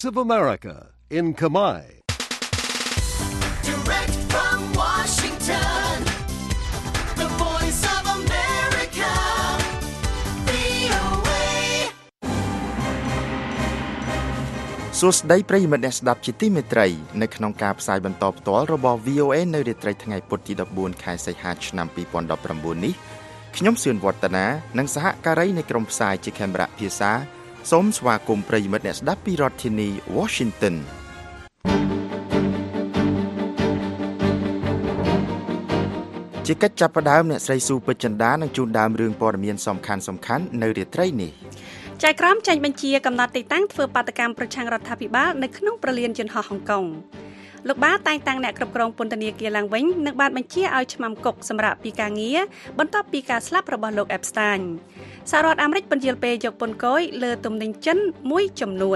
of America in Khmer. Direct from Washington, the voice of America, VOA. សួស្តីប្រិយមិត្តអ្នកស្ដាប់ជាទីមេត្រីនៅក្នុងការផ្សាយបន្តផ្ទាល់របស់ VOA នៅរាត្រីថ្ងៃពុធទី14ខែសីហាឆ្នាំ2019នេះខ្ញុំសឿនវឌ្ឍនានិងសហការីនៃក្រុមផ្សាយជាខេមរៈភាសាសូមស្វាគមន៍ប្រិយមិត្តអ្នកស្ដាប់ពីរដ្ឋធានី Washington ជាកិច្ចចាប់ផ្ដើមអ្នកស្រីស៊ូពេជ្រចិន្តានឹងជូនដើមរឿងព័ត៌មានសំខាន់ៗនៅរាត្រីនេះចៅក្រមចេញបញ្ជាកំណត់ទីតាំងធ្វើបាតកម្មប្រឆាំងរដ្ឋាភិបាលនៅក្នុងប្រលានយន្តហោះហុងកុងលោកបាតែងតាំងអ្នកគ្រប់គ្រងពន្ធនាគារឡើងវិញនិងបានបញ្ជាឲ្យឆ្មាំគុកសម្រាប់ពីការងារបន្ទាប់ពីការស្លាប់របស់លោក Epstein សហរដ្ឋអាមេរិកបញ្ជាពេលយកពន្ធគយលើទំនិញចិនមួយចំនួន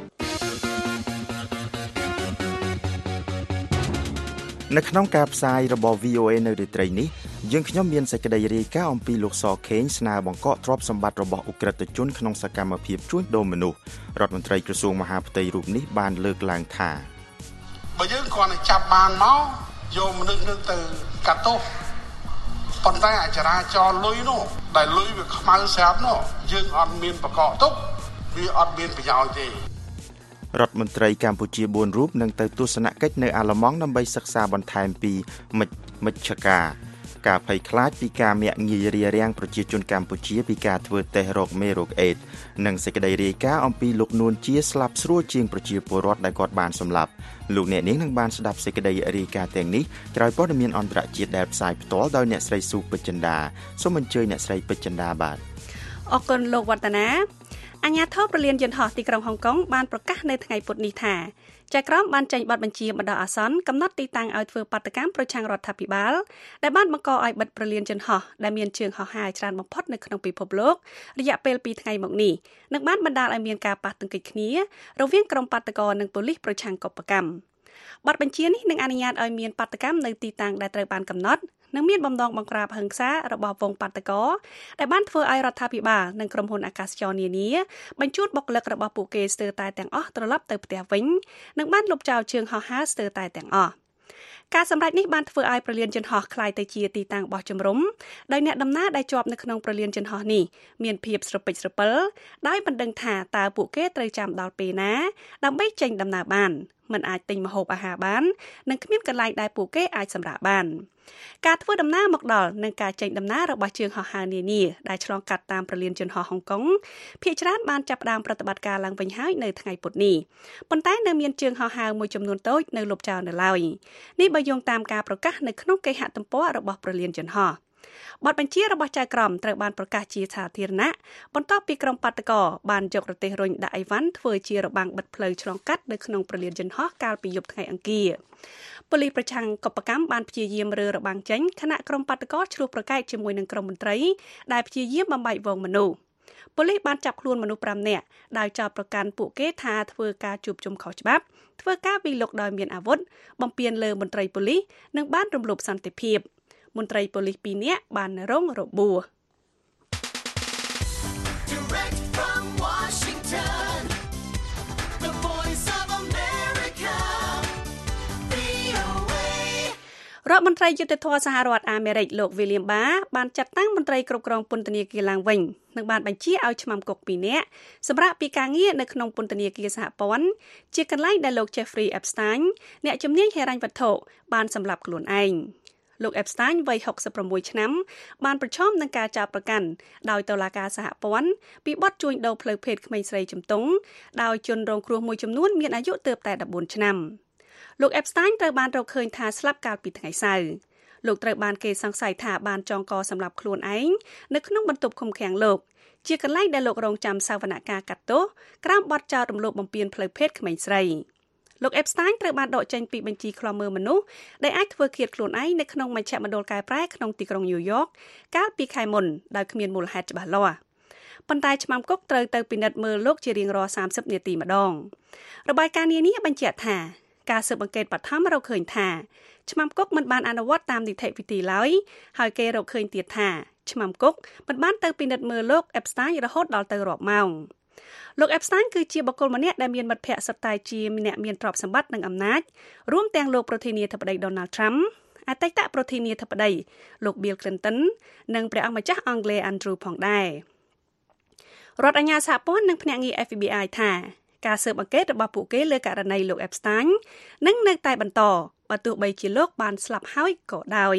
នៅក្នុងការផ្សាយរបស់ VOA នៅរាត្រីនេះយើងខ្ញុំមានសេចក្តីរាយការណ៍អំពីលោកសខេងស្នើបង្កកទ្រព្យសម្បត្តិរបស់អ ுக ្រិតជនក្នុងសកម្មភាពជួញដូរមនុស្សរដ្ឋមន្ត្រីក្រសួងមហាផ្ទៃរូបនេះបានលើកឡើងថាបើយើងគ្រាន់តែចាប់បានមកយកមនុស្សនឹងទៅកាត់ទោសប៉ុន្តែអចរាចរលុយនោះដែលលុយវាខ្មៅស្រាប់នោះយើងអត់មានបកកទុកវាអត់មានប្រយោជន៍ទេរដ្ឋមន្ត្រីកម្ពុជា4រូបនឹងទៅទស្សនកិច្ចនៅអាល្លឺម៉ង់ដើម្បីសិក្សាបន្ថែមពីមជ្ឈការភ័យខ្លាចពីការមាក់ងាយរារាំងប្រជាជនកម្ពុជាពីការធ្វើតេស្តរោគមេរោគអេដស៍និងសេចក្តីរាយការណ៍អំពីលោកនួនជាស្លាប់ស្រួលជាងប្រជាពលរដ្ឋដែលគាត់បានសម្លាប់លោកអ្នកនាងនឹងបានស្ដាប់សេចក្តីរាយការណ៍ទាំងនេះក្រោយព័ត៌មានអន្តរជាតិដែលផ្សាយផ្ទាល់ដោយអ្នកស្រីស៊ូពេជ្រចិន្តាសូមអញ្ជើញអ្នកស្រីពេជ្រចិន្តាបាទអរគុណលោកវឌ្ឍនាអាជ្ញាធរប្រលានយន្តហោះទីក្រុងហុងកុងបានប្រកាសនៅថ្ងៃពុធនេះថាចៅក្រមបានចេញបទបញ្ជាបណ្ដោះអាសន្នកំណត់ទីតាំងឲ្យធ្វើបាតកម្មប្រឆាំងរដ្ឋាភិបាលដែលបានបង្កឲ្យបិទប្រលានយន្តហោះដែលមានជើងហោះហើរច្រើនបំផុតនៅក្នុងពិភពលោករយៈពេល2ថ្ងៃមកនេះនឹងបានបណ្ដាលឲ្យមានការប៉ះទង្គិចគ្នារវាងក្រុមបាតកោនិងប៉ូលីសប្រឆាំងកុបកម្មបទបញ្ជានេះនឹងអនុញ្ញាតឲ្យមានបាតកម្មនៅទីតាំងដែលត្រូវបានកំណត់និងមានបំណងបង្ក្រាបហិង្សារបស់វងបាតកោដែលបានធ្វើឲ្យរដ្ឋាភិបាលនិងក្រុមហ៊ុនអាកាសចរនានាបញ្ជូនបុគ្គលិករបស់ពួកគេស្ទើរតែទាំងអស់ត្រឡប់ទៅផ្ទះវិញនិងបានលុបចោលជើងហោះហើរស្ទើរតែទាំងអស់ការសម្រេចនេះបានធ្វើឲ្យប្រលានយន្តហោះក្លាយទៅជាទីតាំងបោះជំរំដោយអ្នកដំណើរដែលជាប់នៅក្នុងប្រលានយន្តហោះនេះមានភាពស្រពេចស្រពិលដោយមិនដឹងថាតើពួកគេត្រូវចាំដល់ពេលណាដើម្បីចេញដំណើរបានមិនអាចទិញម្ហូបអាហារបាននិងគ្មានកន្លែងដែលពួកគេអាចសម្រាកបានការធ្វើដំណើរមកដល់និងការចេញដំណើររបស់ជើងហោះហើរនានាដែលឆ្លងកាត់តាមប្រលានយន្តហោះហុងកុងភាគច្រើនបានចាប់ផ្ដើមប្រតិបត្តិការឡើងវិញហើយនៅថ្ងៃពុធនេះប៉ុន្តែនៅមានជើងហោះហើរមួយចំនួនតូចនៅលុបចោលនៅឡើយនេះបើយោងតាមការប្រកាសនៅក្នុងគេហទំព័ររបស់ប្រលានយន្តហោះបទបញ្ជារបស់ចៅក្រមត្រូវបានប្រកាសជាសាធារណៈបន្ទាប់ពីក្រុមបាតកោបានយករទេះរុញដាក់អីវ៉ាន់ធ្វើជារបាំងបិទផ្លូវឆ្លងកាត់នៅក្នុងប្រលានយន្តហោះកាលពីយប់ថ្ងៃអង្គារប៉ូលីសប្រឆាំងកុបកម្មបានព្យាយាមរើរបាំងចេញខណៈក្រុមបាតកោឆ្លោះប្រកែកជាមួយនឹងក្រុមមន្ត្រីដែលព្យាយាមបំបែកវងមនុស្សប៉ូលីសបានចាប់ខ្លួនមនុស្ស5នាក់ដោយចោទប្រកាន់ពួកគេថាធ្វើការជួបជុំខុសច្បាប់ធ្វើការវិលុកដោយមានអាវុធបំពានលើមន្ត្រីប៉ូលីសនិងបានរំលោភសន្តិភាពមន្ត្រីប៉ូលីស2នាក់បានរងរបួសរដ្ឋមន្ត្រីយុត្តិធម៌សហរដ្ឋអាមេរិកលោក William Barr បានចាត់តាំងមន្ត្រីគ្រប់គ្រងពន្ធនាគារឡើងវិញនិងបានបញ្ជាឲ្យឆ្មាំគុក2នាក់សម្រាប់ពីការងារនៅក្នុងពន្ធនាគារសហព័ន្ធជាកន្លែងដែលលោក Jeffrey Epstein អ្នកជំនាញហិរញ្ញវត្ថុបានសម្លាប់ខ្លួនឯងលោក Epstein វ័យ66ឆ្នាំបានប្រឈមនឹងការចោទប្រកាន់ដោយតុលាការសហព័ន្ធពីបទជួញដូរផ្លូវភេទក្មេងស្រីជំទង់ដោយជនរងគ្រោះមួយចំនួនមានអាយុទើបតែ14ឆ្នាំលោក Epstein ត្រូវបានរកឃើញថាស្លាប់កាលពីថ្ងៃសៅរ៍លោកត្រូវបានគេសង្ស័យថាបានចងកសម្លាប់ខ្លួនឯងនៅក្នុងបន្ទប់ឃុំឃាំងលោកជាកន្លែងដែលលោករងចាំសវនកម្មកាត់ទោសក្រោមបទចោទរំលោភបំពានផ្លូវភេទក្មេងស្រីលោក Epstein ត្រូវបានដកចេញពីបញ្ជីឃ្លាំមើលមនុស្សដែលអាចធ្វើឃាតខ្លួនឯងនៅក្នុងមជ្ឈមណ្ឌលកែប្រែក្នុងទីក្រុងញូវយ៉កកាលពីខែមុនដោយគ្មានមូលហេតុច្បាស់លាស់ប៉ុន្តែឆ្មាំគុកត្រូវទៅពិនិត្យមើលលោកជារៀងរាល់30នាទីម្ដងរបាយការណ៍នានាបញ្ជាក់ថាការស៊ើបអង្កេតបឋមរកឃើញថាឆ្មាំគុកមិនបានអនុវត្តតាមនីតិវិធីឡើយហើយគេរកឃើញទៀតថាឆ្មាំគុកមិនបានទៅពិនិត្យមើលលោក Epstein រហូតដល់ទៅរាប់ម៉ោងលោក Epstein គឺជាបុគ្គលម្នាក់ដែលមានមិត្តភ័ក្តិសុទ្ធតែជាអ្នកមានទ្រព្យសម្បត្តិនិងអំណាចរួមទាំងលោកប្រធានាធិបតី Donald Trump អតីតប្រធានាធិបតីលោក Bill Clinton និងព្រះអង្គម្ចាស់អង់គ្លេស Andrew ផងដែររដ្ឋអាជ្ញាសហព័ន្ធនិងភ្នាក់ងារ FBI ថាការស៊ើបអង្កេតរបស់ពួកគេលើករណីលោក Epstein នឹងនៅតែបន្តបើទោះបីជាលោកបានស្លាប់ហើយក៏ដោយ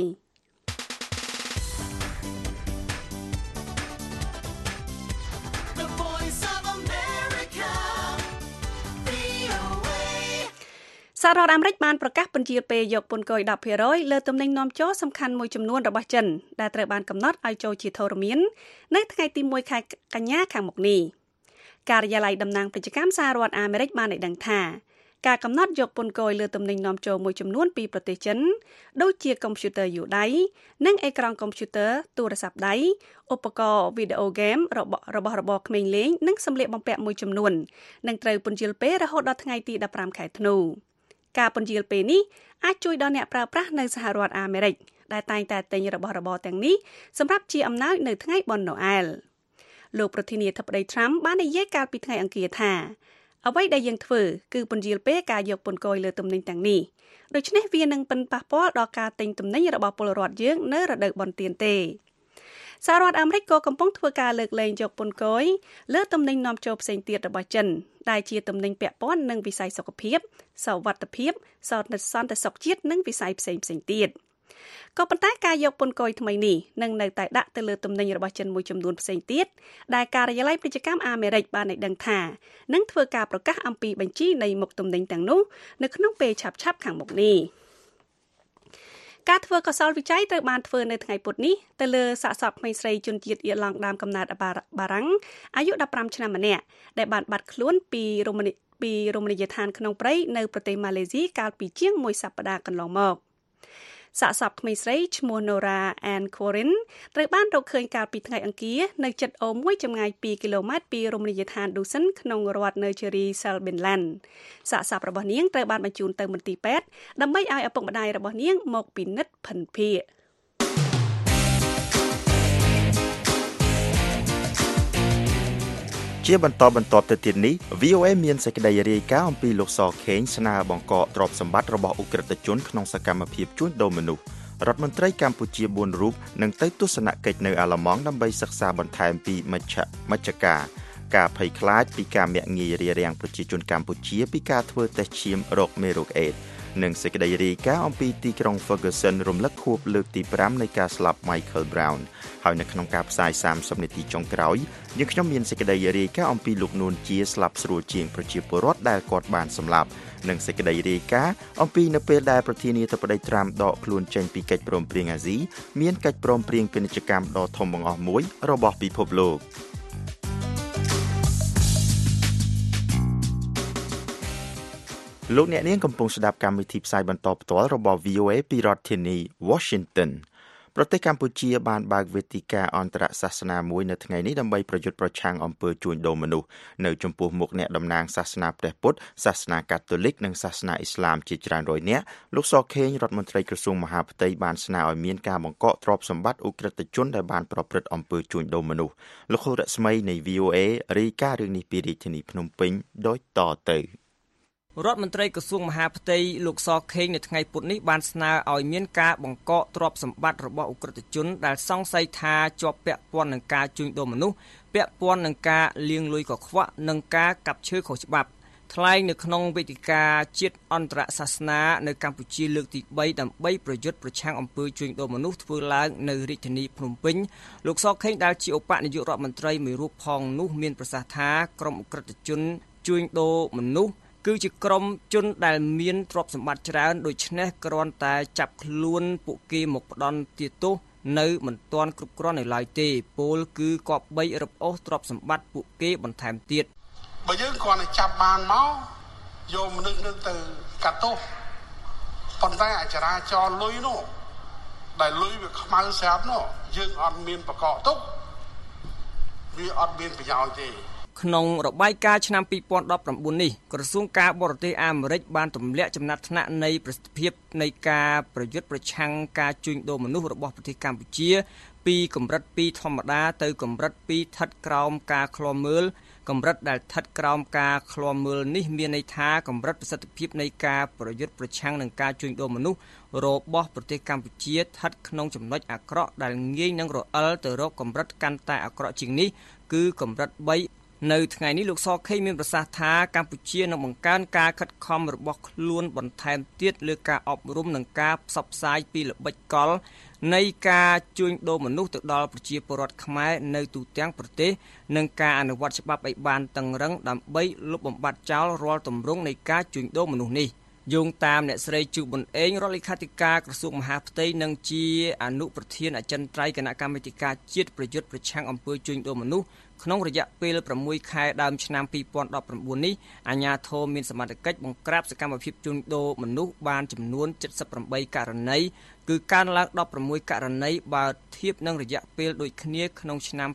សហរដ្ឋអាមេរិកបានប្រកាសពន្យាលពេលយកពន្ធគយ 10% លើទំនិញនាំចូលសំខាន់មួយចំនួនរបស់ចិនដែលត្រូវបានកំណត់ឲ្យចូលជាធរមាននៅថ្ងៃទី1ខែកញ្ញាខាងមុខនេះការិយាល័យតំណាងពាណិជ្ជកម្មសហរដ្ឋអាមេរិកបានឲ្យដឹងថាការកំណត់យកពន្ធគយលើទំនិញនាំចូលមួយចំនួនពីប្រទេសចិនដូចជាកុំព្យូទ័រយួរដៃនិងអេក្រង់កុំព្យូទ័រទូរស័ព្ទដៃឧបករណ៍វីដេអូហ្គេមរបស់របរក្មេងលេងនិងសម្លៀកបំពាក់មួយចំនួននឹងត្រូវពន្យាលពេលរហូតដល់ថ្ងៃទី15ខែធ្នូការពន្យាលពេលនេះអាចជួយដល់អ្នកប្រើប្រាស់នៅសហរដ្ឋអាមេរិកដែលតែងតែទិញរបស់របរទាំងនេះសម្រាប់ជាអំណោយនៅថ្ងៃបុណ្យណូអែលលោកប្រធានាធិបតី Trump បាននិយាយកាលពីថ្ងៃអង្គារថាអ្វីដែលយើងធ្វើគឺពន្យាលពេលការយកពន្ធគយលើទំនិញទាំងនេះដូច្នេះវានឹងប៉ះពាល់ដល់ការទិញទំនិញរបស់ពលរដ្ឋយើងនៅរដូវបុណ្យទានទេសហរដ្ឋអាមេរិកក៏កំពុងធ្វើការលើកលែងយកពន្ធគយលើទំនិញនាំចូលផ្សេងទៀតរបស់ចិនដែលជាទំនិញពាក់ព័ន្ធនឹងវិស័យសុខភាពសុវត្ថិភាពសន្តិសុខជាតិនិងវិស័យផ្សេងទៀតក៏ប៉ុន្តែការយកពន្ធគយថ្មីនេះនឹងនៅតែដាក់ទៅលើទំនិញរបស់ចិនមួយចំនួនផ្សេងទៀតដែលការិយាល័យពាណិជ្ជកម្មអាមេរិកបានឲ្យដឹងថានឹងធ្វើការប្រកាសអំពីបញ្ជីនៃមុខទំនិញទាំងនោះនៅក្នុងពេលឆាប់ៗខាងមុខនេះការធ្វើកសលវិច័យត្រូវបានធ្វើនៅថ្ងៃពុធនេះទៅលើសាកសពក្មេងស្រីជនជាតិអ៊ីឡង់ដើមកំណើតបារាំងអាយុ15ឆ្នាំម្នាក់ដែលបានបាត់ខ្លួនពីរមណីយដ្ឋានក្នុងព្រៃនៅប្រទេសម៉ាឡេស៊ីកាលពីជាង1សប្តាហ៍កន្លងមកសាកសពក្មេងស្រីឈ្មោះ Nora Ann Corin ត្រូវបានរកឃើញកាលពីថ្ងៃអង្គារនៅជិតអូរមួយចម្ងាយ2គីឡូម៉ែត្រពីរមណីយដ្ឋាន Dawson ក្នុងរដ្ឋ Nursery Selbyland សាកសពរបស់នាងត្រូវបានបញ្ជូនទៅមន្ទីរពេទ្យដើម្បីឲ្យឪពុកម្ដាយរបស់នាងមកពិនិត្យភិនភាគជាបន្តទៅទៀតនេះ VOA មានសេចក្តីរាយការណ៍អំពីលោកសខេងស្នើបង្កកទ្រព្យសម្បត្តិរបស់អ ுக ្រិតជនក្នុងសកម្មភាពជួញដូរមនុស្សរដ្ឋមន្ត្រីកម្ពុជា4រូបនឹងទៅទស្សនកិច្ចនៅអាល្លឺម៉ង់ដើម្បីសិក្សាបន្ថែមពីមជ្ឈការភ័យខ្លាចពីការមាក់ងាយរារាំងប្រជាជនកម្ពុជាពីការធ្វើតេស្តឈាមរោគមេរោគអេដស៍និងសេចក្តីរាយការណ៍អំពីទីក្រុង Ferguson រំលឹកខួបលើកទី5នៃការស្លាប់ Michael Brown ហើយនៅក្នុងការផ្សាយ30នាទីចុងក្រោយយើងខ្ញុំមានសេចក្តីរាយការណ៍អំពីលោកនួនជាស្លាប់ស្រួលជាងប្រជាពលរដ្ឋដែលគាត់បានសម្លាប់និងសេចក្តីរាយការណ៍អំពីនៅពេលដែលប្រធានាធិបតី Trump ដកខ្លួនចេញពីកិច្ចព្រមព្រៀងអាស៊ីមានកិច្ចព្រមព្រៀងពាណិជ្ជកម្មដ៏ធំបង្អស់មួយរបស់ពិភពលោកលោកអ្នកនាងកំពុងស្ដាប់កម្មវិធីផ្សាយបន្តផ្ទាល់របស់ VOA ពីរដ្ឋធានី Washington ប្រទេសកម្ពុជាបានបើកវេទិកាអន្តរសាសនាមួយនៅថ្ងៃនេះដើម្បីប្រយុទ្ធប្រឆាំងអំពើជួញដូរមនុស្សនៅចំពោះមុខអ្នកតំណាងសាសនាព្រះពុទ្ធសាសនាកាតូលិកនិងសាសនាអ៊ីស្លាមជាច្រើនរយនាក់លោកសខេងរដ្ឋមន្ត្រីក្រសួងមហាផ្ទៃបានស្នើឲ្យមានការបង្កកទ្រព្យសម្បត្តិឧក្រិដ្ឋជនដែលបានប្រព្រឹត្តអំពើជួញដូរមនុស្សលោកខុលរស្មីនៃ VOA រាយការណ៍រឿងនេះពីរាជធានីភ្នំពេញដូចតទៅរដ្ឋមន្ត្រីក្រសួងមហាផ្ទៃលោកសខេងនៅថ្ងៃពុធនេះបានស្នើឲ្យមានការបង្កកទ្រព្យសម្បត្តិរបស់ឧក្រិដ្ឋជនដែលសង្ស័យថាជាប់ពាក់ព័ន្ធនឹងការជួញដូរមនុស្សពាក់ព័ន្ធនឹងការលាងលុយកខ្វក់និងការកាប់ឈើខុសច្បាប់ថ្លែងនៅក្នុងវេទិកាជាតិអន្តរសាសនានៅកម្ពុជាលើកទី3ដើម្បីប្រយុទ្ធប្រឆាំងអំពើជួញដូរមនុស្សធ្វើឡើងនៅរាជធានីភ្នំពេញលោកសខេងដែលជាឧបនាយករដ្ឋមន្ត្រីមួយរូបផងនោះមានប្រសាសន៍ថាក្រុមឧក្រិដ្ឋជនជួញដូរមនុស្សគឺជាក្រុមជនដែលមានទ្រព្យសម្បត្តិច្រើនដូច្នេះគ្រាន់តែចាប់ខ្លួនពួកគេមកផ្ដន់ទោសនៅមិនទាន់គ្រប់គ្រាន់នៅឡើយទេពលគឺគប្បីរឹបអូសទ្រព្យសម្បត្តិពួកគេបន្ថែមទៀតបើយើងគ្រាន់តែចាប់បានមកយកមនុស្សនឹងទៅកាត់ទោសប៉ុន្តែអចរាចរលុយនោះដែលលុយវាខ្មៅស្រាប់នោះយើងអត់មានបកកទុកវាអត់មានប្រយោជន៍ទេក្នុងរបាយការណ៍ឆ្នាំ2019នេះក្រសួងការបរទេសអាមេរិកបានទម្លាក់ចំណាត់ថ្នាក់នៃប្រសិទ្ធភាពនៃការប្រយុទ្ធប្រឆាំងការជួញដូរមនុស្សរបស់ប្រទេសកម្ពុជាពីកម្រិត2ធម្មតាទៅកម្រិត2ស្ថិតក្រោមការឃ្លាំមើលកម្រិតដែលស្ថិតក្រោមការឃ្លាំមើលនេះមានន័យថាកម្រិតប្រសិទ្ធភាពនៃការប្រយុទ្ធប្រឆាំងនឹងការជួញដូរមនុស្សរបស់ប្រទេសកម្ពុជាស្ថិតក្នុងចំណុចអាក្រក់ដែលងាយនឹងរអិលទៅរកកម្រិតកាន់តែអាក្រក់ជាងនេះគឺកម្រិត3នៅថ្ងៃនេះលោកសខេងមានប្រសាសន៍ថាកម្ពុជានឹងបង្កើនការខិតខំរបស់ខ្លួនបន្ថែមទៀតលើការអប់រំនិងការផ្សព្វផ្សាយពីល្បិចកលនៃការជួញដូរមនុស្សទៅដល់ប្រជាពលរដ្ឋខ្មែរនៅទូទាំងប្រទេសនិងការអនុវត្តច្បាប់ឲ្យបានតឹងរឹងដើម្បីលុបបំបាត់ចោលរាល់ទម្រង់នៃការជួញដូរមនុស្សនេះយោងតាមអ្នកស្រីជូប៊ុនអេងរដ្ឋលេខាធិការក្រសួងមហាផ្ទៃនិងជាអនុប្រធានអចិន្ត្រៃយ៍គណៈកម្មាធិការជាតិប្រយុទ្ធប្រឆាំងអំពើជួញដូរមនុស្សក្នុងរយៈពេល6ខែដើមឆ្នាំ2019នេះអាជ្ញាធរមានសមត្ថកិច្ចបង្ក្រាបសកម្មភាពជួញដូរមនុស្សបានចំនួន78ករណីគឺកើនឡើង16ករណីបើធៀបនឹងរយៈពេលដូចគ្នាក្នុងឆ្នាំ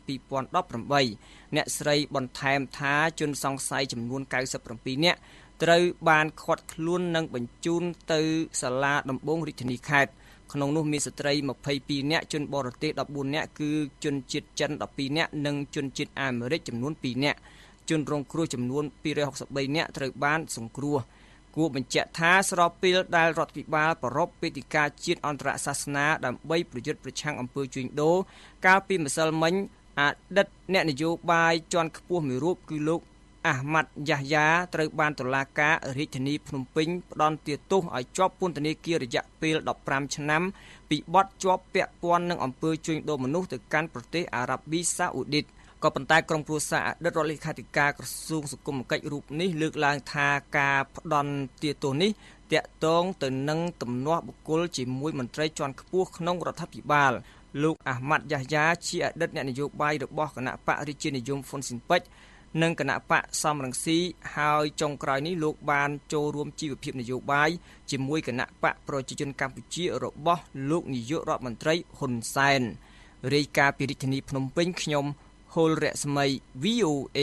2018អ្នកស្រីបន្ថែមថាជនសង្ស័យចំនួន97នាក់ត្រូវបានឃាត់ខ្លួននិងបញ្ជូនទៅសាលាដំបងរាជធានីខេត្តក្នុងនោះមានស្ត្រី22នាក់ជនបរទេស14នាក់គឺជនជាតិចិន12នាក់និងជនជាតិអាមេរិកចំនួន2នាក់ជនរងគ្រោះចំនួន263នាក់ត្រូវបានសង្គ្រោះគួរបញ្ជាក់ថាស្របពេលដែលរដ្ឋាភិបាលប្រារព្ធវេទិកាជាតិអន្តរសាសនាដើម្បីប្រយុទ្ធប្រឆាំងអំពើជួញដូរកាលពីម្សិលមិញអតីតអ្នកនយោបាយជាន់ខ្ពស់មួយរូបគឺលោកអាហ្មាត់យ៉ាហ្យាត្រូវបានតុលាការរាជធានីភ្នំពេញផ្តន្ទាទោសឲ្យជាប់ពន្ធនាគាររយៈពេល15ឆ្នាំពីបទជាប់ពាក់ព័ន្ធនឹងអំពើជួញដូរមនុស្សទៅកាន់ប្រទេសអារ៉ាប៊ីសាអូឌីតក៏ប៉ុន្តែក្រុមគ្រួសារអតីតរដ្ឋលេខាធិការក្រសួងសង្គមកិច្ចរូបនេះលើកឡើងថាការផ្តន្ទាទោសនេះតាក់ទងទៅនឹងទំនាស់បុគ្គលជាមួយមន្ត្រីជាន់ខ្ពស់ក្នុងរដ្ឋាភិបាលលោកអាហ្មាត់យ៉ាហ្យាជាអតីតអ្នកនយោបាយរបស់គណៈបករាជានិយមហ៊ុនស៊ិនប៉ិចនិងគណៈបកសំរងស៊ីហើយចុងក្រោយនេះលោកបានចូលរួមជីវភាពនយោបាយជាមួយគណៈបកប្រជាជនកម្ពុជារបស់លោកនាយករដ្ឋមន្ត្រីហ៊ុនសែនរាយការណ៍ពីរាជធានីភ្នំពេញខ្ញុំហុលរស្មី VOA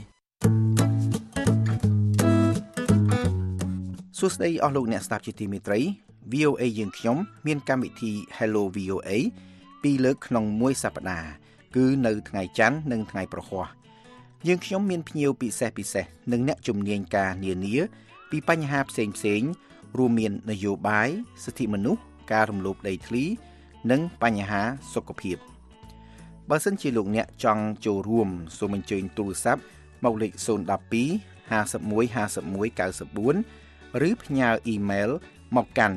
សួស្តីអស់លោកអ្នកស្ដាប់ជាទីមេត្រី VOA យើងខ្ញុំមានកម្មវិធី Hello VOA ពីរលើកក្នុងមួយសប្តាហ៍គឺនៅថ្ងៃច័ន្ទនិងថ្ងៃប្រហ័សយើងខ្ញុំមានភ្ញៀវពិសេសនិងអ្នកជំនាញការនានាពីបញ្ហាផ្សេងរួមមាននយោបាយសិទ្ធិមនុស្សការរំលោភដីធ្លីនិងបញ្ហាសុខភាពបើសិនជាលោកអ្នកចង់ចូលរួមសូមអញ្ជើញទូរស័ព្ទមកលេខ012 51 51 94 ឬផ្ញើអ៊ីមែលមកកាន់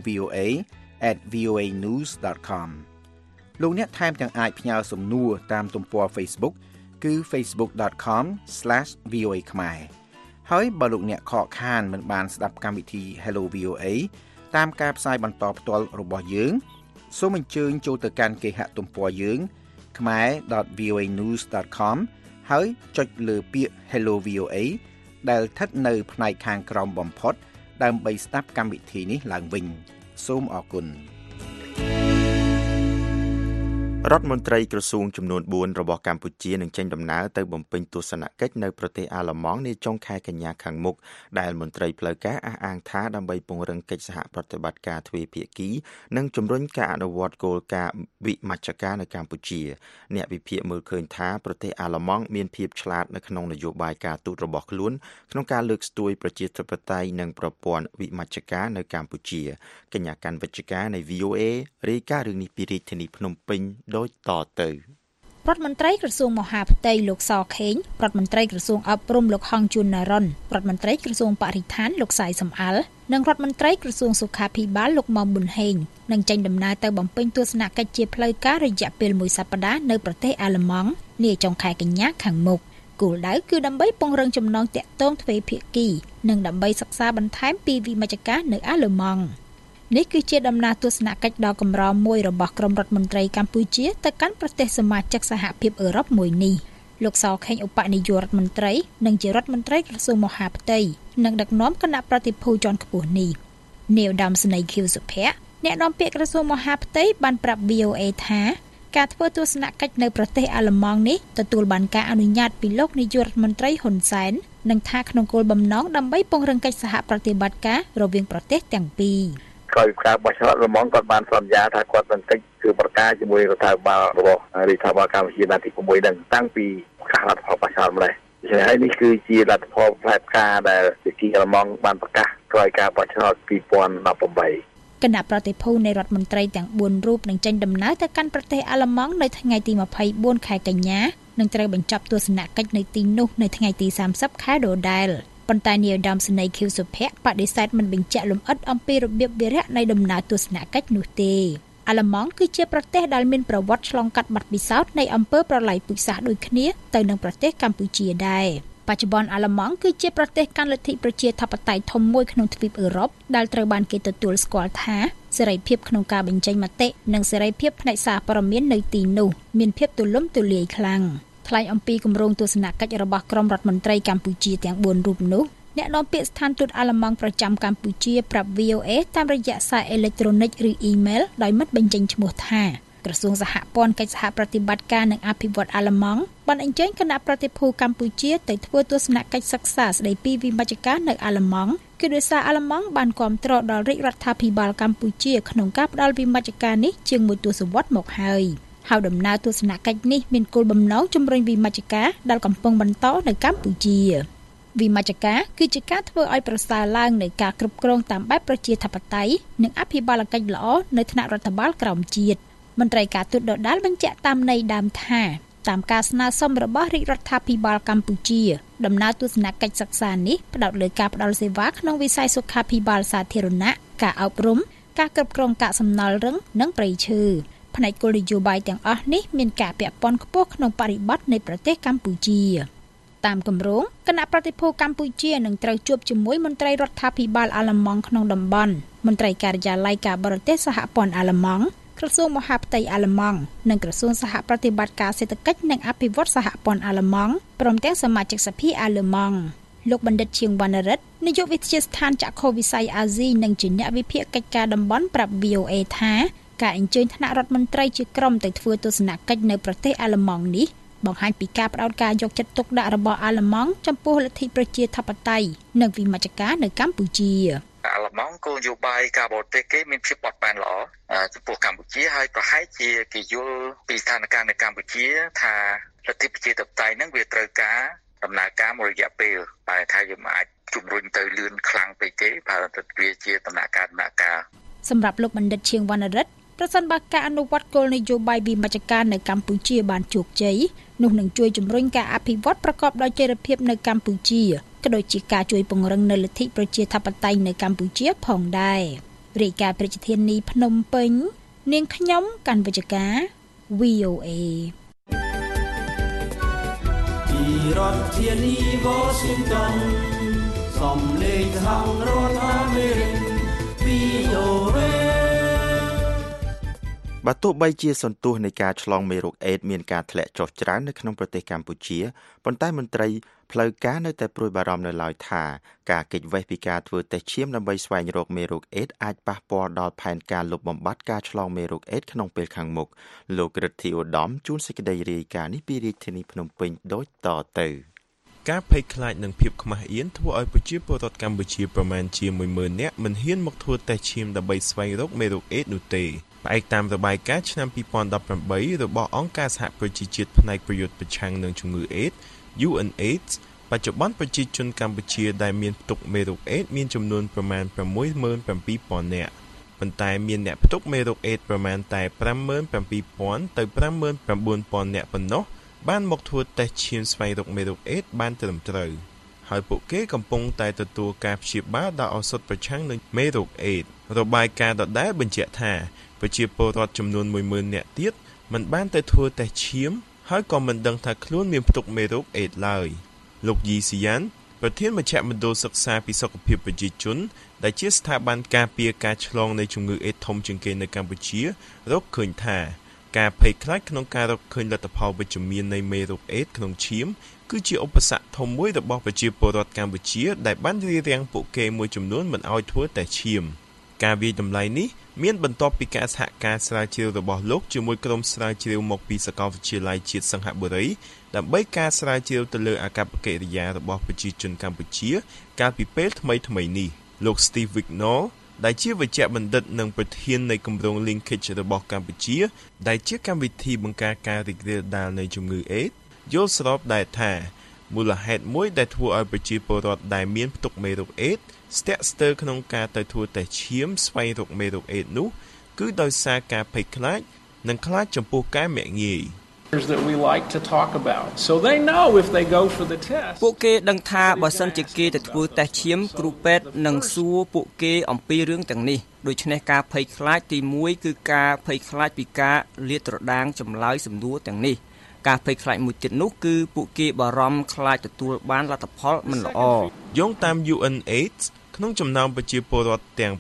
hellovoa@voanews.com លោកអ្នកថែមទាំងអាចផ្ញើសំណួរតាមទំព័រ Facebook គឺ facebook.com/voa ខ្មែរហើយបើលោកអ្នកខកខានមិនបានស្ដាប់កម្មវិធី Hello VOA តាមការផ្សាយបន្តផ្ទាល់របស់យើងសូមអញ្ជើញចូលទៅកាន់គេហទំព័រយើង khmer.voanews.com ហើយចុចលើពាក្យ Hello VOA ដែលស្ថិតនៅផ្នែកខាងក្រោមបំផុតដើម្បីស្ដាប់កម្មវិធីនេះឡើងវិញសូមអរគុណរដ្ឋមន្ត្រីក្រសួងចំនួន4របស់កម្ពុជានឹងចេញដំណើរទៅបំពេញទស្សនកិច្ចនៅប្រទេសអាល្លឺម៉ង់នាចុងខែកញ្ញាខាងមុខដែលមន្ត្រីផ្លូវការអះអាងថាដើម្បីពង្រឹងកិច្ចសហប្រតិបត្តិការទ្វេភាគីនិងជំរុញការអនុវត្តគោលការណ៍វិមជ្ឈការនៅកម្ពុជាអ្នកវិភាគមើលឃើញថាប្រទេសអាល្លឺម៉ង់មានភាពឆ្លាតនៅក្នុងនយោបាយការទូតរបស់ខ្លួនក្នុងការលើកស្ទួយប្រជាធិបតេយ្យនិងប្រព័ន្ធវិមជ្ឈការនៅកម្ពុជាកញ្ញាកាន់វិជ្ជការនៃ VOA រាយការណ៍រឿងនេះពីរាជធានីភ្នំពេញដូចតទៅរដ្ឋមន្ត្រីក្រសួងមហាផ្ទៃលោកសខេងរដ្ឋមន្ត្រីក្រសួងអប់រំលោកហងជួនណារុនរដ្ឋមន្ត្រីក្រសួងបរិស្ថានលោកសាយសំអាល់និងរដ្ឋមន្ត្រីក្រសួងសុខាភិបាលលោកមុំប៊ុនហេងនឹងចេញដំណើរទៅបំពេញទស្សនកិច្ចជាផ្លូវការរយៈពេល1សប្តាហ៍នៅប្រទេសអាល្លឺម៉ង់នាចុងខែកញ្ញាខាងមុខគោលដៅគឺដើម្បីពង្រឹងចំណងទាក់ទងទ្វេភាគីនិងដើម្បីសិក្សាបន្ថែមពីវិមជ្ឈការនៅអាល្លឺម៉ង់នេះគឺជាដំណើរទស្សនកិច្ចដ៏កម្រមួយរបស់ក្រុមរដ្ឋមន្ត្រីកម្ពុជាទៅកាន់ប្រទេសសមាជិកសហភាពអឺរ៉ុបមួយនេះលោកសខេងឧបនាយករដ្ឋមន្ត្រីនិងជារដ្ឋមន្ត្រីក្រសួងមហាផ្ទៃនិងដឹកនាំគណៈប្រតិភូជាន់ខ្ពស់នេះនាយឧត្តមស្នេហ៍ខៀវសុភ័ក្រអ្នកនាំពាក្យក្រសួងមហាផ្ទៃបានប្រាប់ VOA ថាការធ្វើទស្សនកិច្ចនៅប្រទេសអាល្លឺម៉ង់នេះទទួលបានការអនុញ្ញាតពីលោកនាយករដ្ឋមន្ត្រីហ៊ុនសែននិងថាក្នុងគោលបំណងដើម្បីពង្រឹងកិច្ចសហប្រតិបត្តិការរវាងប្រទេសទាំងពីរក្រោយការបោះឆ្នោតអាល្លឺម៉ង់គាត់បានសន្យាថាគាត់នឹងកិច្ចគឺប្រកាសជាមួយរដ្ឋាភិបាលរបស់រដ្ឋាភិបាលកម្ពុជាបានទី6ហ្នឹងតាំងពីកាលរដ្ឋបោះឆ្នោតម្លេះហើយនេះគឺជាលទ្ធផលផ្លែផ្កាដែលវិគីអាល្លឺម៉ង់បានប្រកាសក្រោយការបោះឆ្នោត2018 គណៈប្រតិភូនៃរដ្ឋមន្ត្រីទាំង4រូបនឹងចេញដំណើរទៅកាន់ប្រទេសអាល្លឺម៉ង់នៅថ្ងៃទី24ខែកញ្ញានិងត្រូវបញ្ចប់ទស្សនកិច្ចនៅទីនោះនៅថ្ងៃទី30ខែដដែលប៉ុន្តែនាយឧត្តមសេនីយ៍ខៀវសុភ័ក្ត្របដិសេធមិនបញ្ជាក់លម្អិតអំពីរបៀបវារៈនៃដំណើរទស្សនកិច្ចនោះទេអាល្លឺម៉ង់គឺជាប្រទេសដែលមានប្រវត្តិឆ្លងកាត់បទពិសោធន៍នៃអំពើប្រល័យពូជសាសន៍ដូចគ្នាទៅនឹងប្រទេសកម្ពុជាដែរបច្ចុប្បន្នអាល្លឺម៉ង់គឺជាប្រទេសកាន់លទ្ធិប្រជាធិបតេយ្យធំមួយក្នុងទ្វីបអឺរ៉ុបដែលត្រូវបានគេទទួលស្គាល់ថាសេរីភាពក្នុងការបញ្ចេញមតិនិងសេរីភាពផ្នែកសារព័ត៌មាននៅទីនោះមានភាពទូលំទូលាយខ្លាំងថ្លែងអំពីគម្រោងទស្សនកិច្ចរបស់ក្រុមរដ្ឋមន្ត្រីកម្ពុជាទាំង4រូបនោះអ្នកនាំពាក្យស្ថានទូតអាល្លឺម៉ង់ប្រចាំកម្ពុជាប្រាប់ VOA តាមរយៈសារអេឡិចត្រូនិកឬអ៊ីមែលដោយមិនបញ្ចេញឈ្មោះថាក្រសួងសហព័ន្ធកិច្ចសហប្រតិបត្តិការនិងអភិវឌ្ឍអាល្លឺម៉ង់បានអញ្ជើញគណៈប្រតិភូកម្ពុជាទៅធ្វើទស្សនកិច្ចសិក្សាស្ដីពីវិមជ្ឈការនៅអាល្លឺម៉ង់គឺដោយសារអាល្លឺម៉ង់បានគាំទ្រដល់រាជរដ្ឋាភិបាលកម្ពុជាក្នុងការផ្តល់វិមជ្ឈការនេះជាង1ទសវត្សរ៍មកហើយដំណើរទស្សនកិច្ចនេះមានគោលបំណងជំរុញវិមជ្ឈការដែលកំពុងបន្តនៅកម្ពុជាវិមជ្ឈការគឺជាការធ្វើឲ្យប្រសើរឡើងនៃការគ្រប់គ្រងតាមបែបប្រជាធិបតេយ្យនិងអភិបាលកិច្ចល្អនៅថ្នាក់រដ្ឋបាលក្រោមជាតិមន្ត្រីការទូតដដាលបញ្ជាក់តាមន័យដើមថាតាមការស្នើសុំរបស់រាជរដ្ឋាភិបាលកម្ពុជាដំណើរទស្សនកិច្ចសិក្សានេះផ្ដោតលើការផ្ដល់សេវាក្នុងវិស័យសុខាភិបាលសាធារណៈការអប់រំការគ្រប់គ្រងកាកសំណល់រឹងនិងព្រៃឈើផ្នែកគោលនយោបាយទាំងអស់នេះមានការពាក់ព័ន្ធខ្ពស់ក្នុងបរិបទនៃប្រទេសកម្ពុជាតាមគម្រោងគណៈប្រតិភូកម្ពុជានឹងត្រូវជួបជាមួយមន្ត្រីរដ្ឋាភិបាលអាល្លឺម៉ង់ក្នុងតំបន់មន្ត្រីការិយាល័យការបរទេសសហព័ន្ធអាល្លឺម៉ង់ក្រសួងមហាផ្ទៃអាល្លឺម៉ង់និងក្រសួងសហប្រតិបត្តិការសេដ្ឋកិច្ចនិងអភិវឌ្ឍសហព័ន្ធអាល្លឺម៉ង់ព្រមទាំងសមាជិកសភាអាល្លឺម៉ង់លោកបណ្ឌិតឈៀងវណ្ណរិទ្ធនាយកវិទ្យាស្ថានចក្ខុវិស័យអាស៊ីនិងជាអ្នកវិភាគកិច្ចការតំបន់ប្រាប់ VOA ថាការអញ្ជើញថ្នាក់រដ្ឋមន្ត្រីជាក្រុមទៅធ្វើទស្សនកិច្ចនៅប្រទេសអាល្លឺម៉ង់នេះបង្ហាញពីការផ្ដោតការយកចិត្តទុកដាក់របស់អាល្លឺម៉ង់ចំពោះលទ្ធិប្រជាធិបតេយ្យនិងវិមជ្ឈការនៅកម្ពុជាអាល្លឺម៉ង់គោលនយោបាយការបរទេសគេមានភាពបត់បែនល្អចំពោះកម្ពុជាហើយប្រហែលជាគេយល់ពីស្ថានភាពនៅកម្ពុជាថាលទ្ធិប្រជាធិបតេយ្យហ្នឹងវាត្រូវការដំណើរការមួយរយៈពេលតែថាយើងអាចជំរុញទៅលឿនខ្លាំងពេកទេបើវាជាដំណាក់កាលសម្រាប់លោកបណ្ឌិតឈៀងវណ្ណរិទ្ធប្រសិនបើការអនុវត្តគោលនយោបាយវិមជ្ឈការនៅកម្ពុជាបានជោគជ័យនោះនឹងជួយជំរុញការអភិវឌ្ឍប្រកបដោយចីរភាពនៅកម្ពុជាក៏ដូចជាការជួយពង្រឹងនូវលទ្ធិប្រជាធិបតេយ្យនៅកម្ពុជាផងដែររាយការណ៍ប្រជាធានីភ្នំពេញនាងខ្ញុំកាន់វិជ្ជការ VOA ពីរដ្ឋធានី Washington សំឡេងសហរដ្ឋអាមេរិក VOA បើទោះបីជាសន្ទុះនៃការឆ្លងមេរោគអេដមានការធ្លាក់ចុះច្រើននៅក្នុងប្រទេសកម្ពុជាប៉ុន្តែមន្ត្រីផ្លូវការនៅតែព្រួយបារម្ភនៅឡើយថាការគេចវេះពីការធ្វើតេស្តឈាមដើម្បីស្វែងរកមេរោគអេដអាចប៉ះពាល់ដល់ផែនការលុបបំបាត់ការឆ្លងមេរោគអេដក្នុងពេលខាងមុខលោករិទ្ធិឧត្តមជួនសេចក្តីរាយការណ៍នេះពីរាជធានីភ្នំពេញដូចតទៅការភ័យខ្លាចនិងភាពខ្មាស់អៀនធ្វើឲ្យប្រជាពលរដ្ឋកម្ពុជាប្រមាណជា 10,000 នាក់មិនហ៊ានមកធ្វើតេស្តឈាមដើម្បីស្វែងរកមេរោគអេដនោះទេផ្អែកតាមរបាយការណ៍ឆ្នាំ 2018 របស់អង្គការសហប្រជាជាតិផ្នែកប្រយុទ្ធប្រឆាំងនឹងជំងឺអេដ UNAIDS បច្ចុប្បន្នប្រជាជនកម្ពុជាដែលមានផ្ទុកមេរោគអេដមានចំនួនប្រមាណ 67,000 នាក់ប៉ុន្តែមានអ្នកផ្ទុកមេរោគអេដប្រមាណតែ 57,000 ទៅ 59,000 នាក់ប៉ុណ្ណោះបានមកធ្វើតេស្តឈាមស្វែងរកមេរោគអេដបានត្រឹមត្រូវហើយពួកគេកំពុងតែទទួលការព្យាបាលដោយឱសថប្រឆាំងនឹងមេរោគអេដរបាយការណ៍ដដែលបញ្ជាក់ថាប្រជាពលរដ្ឋចំនួន 10,000 នាក់ទៀតមិនបានទៅធ្វើតេស្តឈាមហើយក៏មិនដឹងថាខ្លួនមានផ្ទុកមេរោគអេដឡើយលោកយីស៊ីយ៉ានប្រធានមជ្ឈមណ្ឌលសិក្សាពីសុខភាពប្រជាជនដែលជាស្ថាប័នការពារការឆ្លងនៃជំងឺអេដធំជាងគេនៅកម្ពុជារកឃើញថាការភ័យខ្លាចក្នុងការរកឃើញលទ្ធផលវិជ្ជមាននៃមេរោគអេដក្នុងឈាមគឺជាឧបសគ្គធំមួយរបស់ប្រជាពលរដ្ឋកម្ពុជាដែលបានរារាំងពួកគេមួយចំនួនមិនឲ្យធ្វើតេស្តឈាមការវិយតម្លៃនេះមានបន្ទាប់ពីការសហការស្រាវជ្រាវរបស់លោកជាមួយក្រុមស្រាវជ្រាវមកពីសាកលវិទ្យាល័យជាតិសង្ហបុរីដើម្បីការស្រាវជ្រាវទៅលើអាកប្បកិរិយារបស់ប្រជាជនកម្ពុជាកាលពីពេលថ្មីនេះលោក Steve Wignall ដែលជាវេជ្ជបណ្ឌិតនិងប្រធាននៃគម្រោង Linkage របស់កម្ពុជាដែលជាកម្មវិធីបង្ការការរីករាលដាលនៃជំងឺអេដយល់ស្របដែរថាមូលហេតុមួយដែលធ្វើឲ្យប្រជាពលរដ្ឋដែលមានផ្ទុកមេរោគអេដស្ទាក់ស្ទើរក្នុងការទៅធ្វើតេស្តឈាមស្វែងរកមេរោគអេដនោះគឺដោយសារការភ័យខ្លាចនិងខ្លាចចំពោះការមាក់ងាយ that we like to talk about. So they know if they go for the test. ពួកគេដឹងថាបើសិនជាគេទៅធ្វើតេស្តឈាមគ្រូពេទ្យនឹងសួរពួកគេអំពីរឿងទាំងនេះដូច្នេះការភ័យខ្លាចទី1គឺការភ័យខ្លាចពីការលាតត្រដាងចម្លើយសំណួរទាំងនេះការភ័យខ្លាចមួយទៀតនោះគឺពួកគេបារម្ភខ្លាចទទួលបានលទ្ធផលមិនល្អយោងតាម UNAIDS ក្នុងចំណោមប្រជាពលរដ្ឋទាំង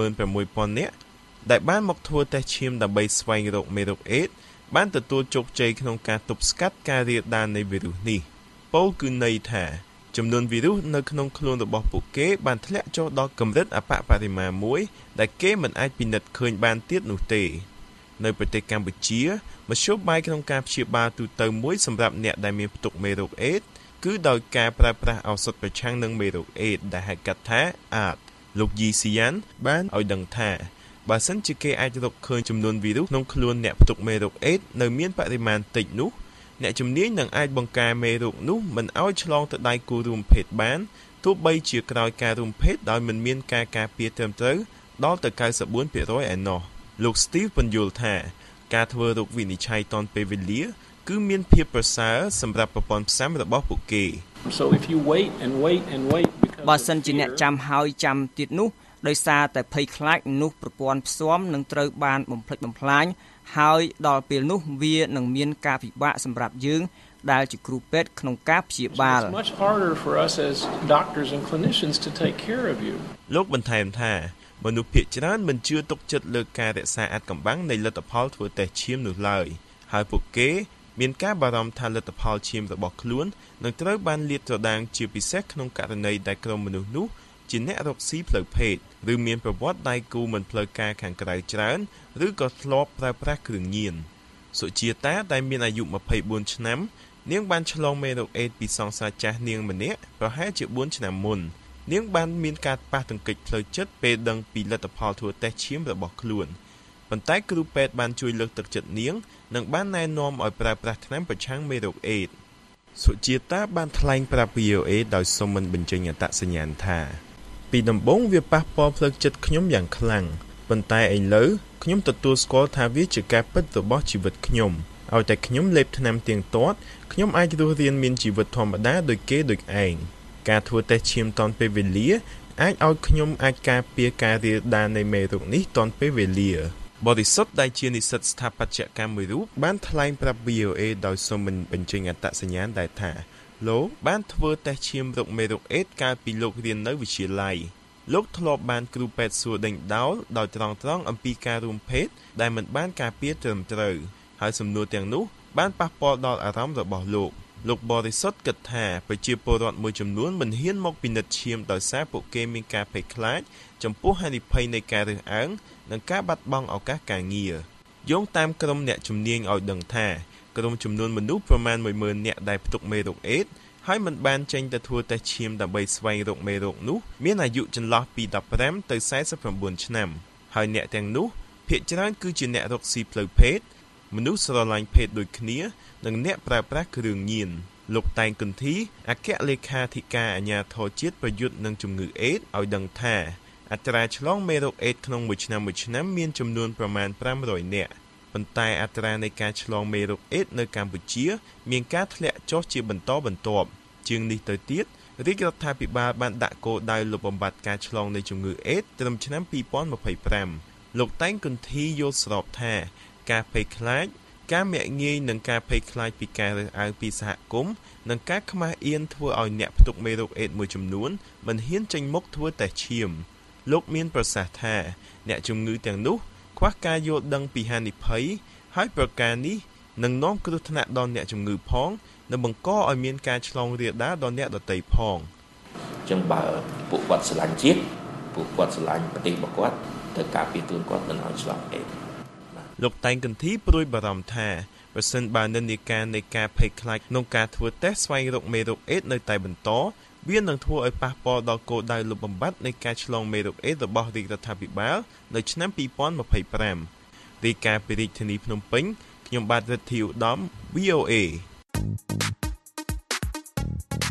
56,000 នាក់ដែលបានមកធ្វើតេស្តឈាមដើម្បីស្វែងរកមេរោគអេដបានទទួលជោគជ័យក្នុងការទប់ស្កាត់ការរាលដាលនៃវីរុសនេះពោលគឺន័យថាចំនួនវីរុសនៅក្នុងខ្លួនរបស់ពួកគេបានធ្លាក់ចុះដល់កម្រិតអបបរិមាណមួយដែលគេមិនអាចពិនិត្យឃើញបានទៀតនោះទេនៅប្រទេសកម្ពុជាមធ្យោបាយក្នុងការព្យាបាលទូទៅមួយសម្រាប់អ្នកដែលមានផ្ទុកមេរោគអេដគឺដោយការប្រើប្រាស់ឱសថប្រឆាំងនឹងមេរោគអេដដែលហៅកាត់ថា ART លោកយីស៊ីយ៉ានបានឲ្យដឹងថាបើសិនជាគេអាចរកឃើញចំនួនវីរុសក្នុងខ្លួនអ្នកផ្ទុកមេរោគអេដនៅមានបរិមាណតិចនោះអ្នកជំនាញនឹងអាចបង្ការមេរោគនោះមិនឲ្យឆ្លងទៅដៃគូរួមភេទបានទោះបីជាក្រោយការរួមភេទដោយមិនមានការការពារត្រឹមត្រូវដល់ទៅ 94% ឯណោះលោក Steve បញ្យល់ថាការធ្វើរោគវិនិច្ឆ័យទាន់ពេលវេលាគឺមានភាពប្រសើរសម្រាប់ប្រព័ន្ធផ្សាំរបស់ពួកគេ So if you wait and wait and wait បើសិនជាអ្នកចាំហើយចាំទៀតនោះដោយសារតែភ័យខ្លាចនោះប្រព័ន្ធផ្សំនឹងត្រូវបានបំផ្លិចបំផ្លាញហើយដល់ពេលនោះវានឹងមានការពិបាកសម្រាប់យើងដែលជាគ្រូពេទ្យក្នុងការព្យាបាល It's much harder for us as doctors and clinicians to take care of you លោកបន្ថែមថាមនុស្សភាគច្រើនមិនជឿទុកចិត្តលើការរក្សាអាថ៌កំបាំងនៃលទ្ធផលធ្វើតេស្តឈាមនោះឡើយហើយពួកគេមានការបារម្ភថាលទ្ធផលឈាមរបស់ខ្លួននឹងត្រូវបានលាតត្រដាងជាពិសេសក្នុងករណីដែលក្រុមមនុស្សនោះជាអ្នករកស៊ីផ្លូវភេទឬមានប្រវត្តិដៃគូមិនផ្លូវការខាងក្រៅច្រើនឬក៏ធ្លាប់ប្រើប្រាស់គ្រឿងញៀនសុជាតាដែលមានអាយុ24ឆ្នាំនាងបានឆ្លងមេរោគអេដពីសង្សារចាស់នាងម្នាក់ប្រហែលជា4ឆ្នាំមុននាងបានមានការប៉ះទង្គិចផ្លូវចិត្តពេលដឹងពីលទ្ធផលធ្វើតេស្តឈាមរបស់ខ្លួនប៉ុន្តែគ្រូពេទ្យបានជួយលើកទឹកចិត្តនាងនិងបានណែនាំឲ្យប្រើប្រាស់ថ្នាំប្រឆាំងមេរោគអេដសុជាតាបានថ្លែងប្រាប់ VOA ដោយសុំមិនបញ្ចេញអត្តសញ្ញាណថាពីដំបូងវាប៉ះពាល់ផ្លូវចិត្តខ្ញុំយ៉ាងខ្លាំងប៉ុន្តែឥឡូវខ្ញុំទទួលស្គាល់ថាវាជាការពិតរបស់ជីវិតខ្ញុំឲ្យតែខ្ញុំលេបថ្នាំទៀងទាត់ខ្ញុំអាចរស់រានមានជីវិតធម្មតាដូចគេដូចឯងការធ្វើតេស្តឈាមទាន់ពេលវេលាអាចឲ្យខ្ញុំអាចការពារការរាលដាលនៃមេរោគនេះទាន់ពេលវេលាបរិសុទ្ធដែលជានិស្សិតស្ថាបត្យកម្មមួយរូបបានថ្លែងប្រាប់ VOA ដោយសុំមិនបញ្ចេញអត្តសញ្ញាណដែលថាលោកបានធ្វើតេស្តឈាមរកមេរោគអេដកាលពីលោករៀននៅវិទ្យាល័យលោកធ្លាប់បានគ្រូពេទ្យសួរដេញដោលដោយត្រង់អំពីការរួមភេទដែលមិនបានការពារត្រឹមត្រូវហើយសំណួរទាំងនោះបានប៉ះពាល់ដល់អារម្មណ៍របស់លោកបរិសុទ្ធគិតថាប្រជាពលរដ្ឋមួយចំនួនមិនហ៊ានមកពិនិត្យឈាមដោយសារពួកគេមានការភ័យខ្លាចចំពោះហានិភ័យនៃការរើសអើងនិងការបាត់បង់ឱកាសការងារយោងតាមក្រុមអ្នកជំនាញឲ្យដឹងថាក្រុមចំនួនមនុស្សប្រមាណ 10,000 នាក់ដែលផ្ទុកមេរោគអេដហើយមិនបានចេញទៅធ្វើតេស្តឈាមដើម្បីស្វែងរកមេរោគនោះមានអាយុចន្លោះពី15ទៅ49ឆ្នាំហើយអ្នកទាំងនោះភាគច្រើនគឺជាអ្នករកស៊ីផ្លូវភេទមនុស្សស្រឡាញ់ភេទដូចគ្នានិងអ្នកប្រើប្រាស់គ្រឿងញៀនលោកតែងគន្ធីអគ្គលេខាធិការអាជ្ញាធរជាតិប្រយុទ្ធនឹងជំងឺអេដឲ្យដឹងថាអត្រាឆ្លងមេរោគអេដក្នុងមួយឆ្នាំមានចំនួនប្រមាណ500នាក់ប៉ុន្តែអត្រានៃការឆ្លងមេរោគអេដនៅកម្ពុជាមានការធ្លាក់ចុះជាបន្តបន្ទាប់ជាងនេះទៅទៀតរាជរដ្ឋាភិបាលបានដាក់គោលដៅលុបបំបាត់ការឆ្លងនៃជំងឺអេដត្រឹមឆ្នាំ2025លោកតែងគន្ធីយល់ស្របថាការភ័យខ្លាចការមាក់ងាយនិងការភ័យខ្លាចពីការរើសអើងពីសហគមន៍និងការខ្មាស់អៀនធ្វើឲ្យអ្នកផ្ទុកមេរោគអេដមួយចំនួនមិនហ៊ានចេញមុខធ្វើតេស្តឈាមលោកមានប្រសាសន៍ថាអ្នកជំងឺទាំងនោះខ្វះការយល់ដឹងពីហានិភ័យហើយប្រការនេះនឹងនាំគ្រោះថ្នាក់ដល់អ្នកជំងឺផងនិងបង្កឲ្យមានការឆ្លងរាលដាលដល់អ្នកដទៃផងចឹងបើពួកគាត់ស្រឡាញ់ជាតិពួកគាត់ស្រឡាញ់ប្រទេសរបស់គាត់ទៅការពារខ្លួនគាត់មិនឲ្យឆ្លងអេដលោកតែងគន្ធីព្រួយបារម្ភថាប្រសិនបើនិន្នាការនៃការភ័យខ្លាចក្នុងការធ្វើតេស្តស្វែងរកមេរោគអេដនៅតែបន្តវានឹងធ្វើឲ្យប៉ះពាល់ដល់គោលដៅលុបបំបាត់នៃការឆ្លងមេរោគអេដរបស់រាជរដ្ឋាភិបាលនៅឆ្នាំ2025រាយការណ៍ពីរាជធានីភ្នំពេញខ្ញុំបាទរិទ្ធីឧត្តម VOA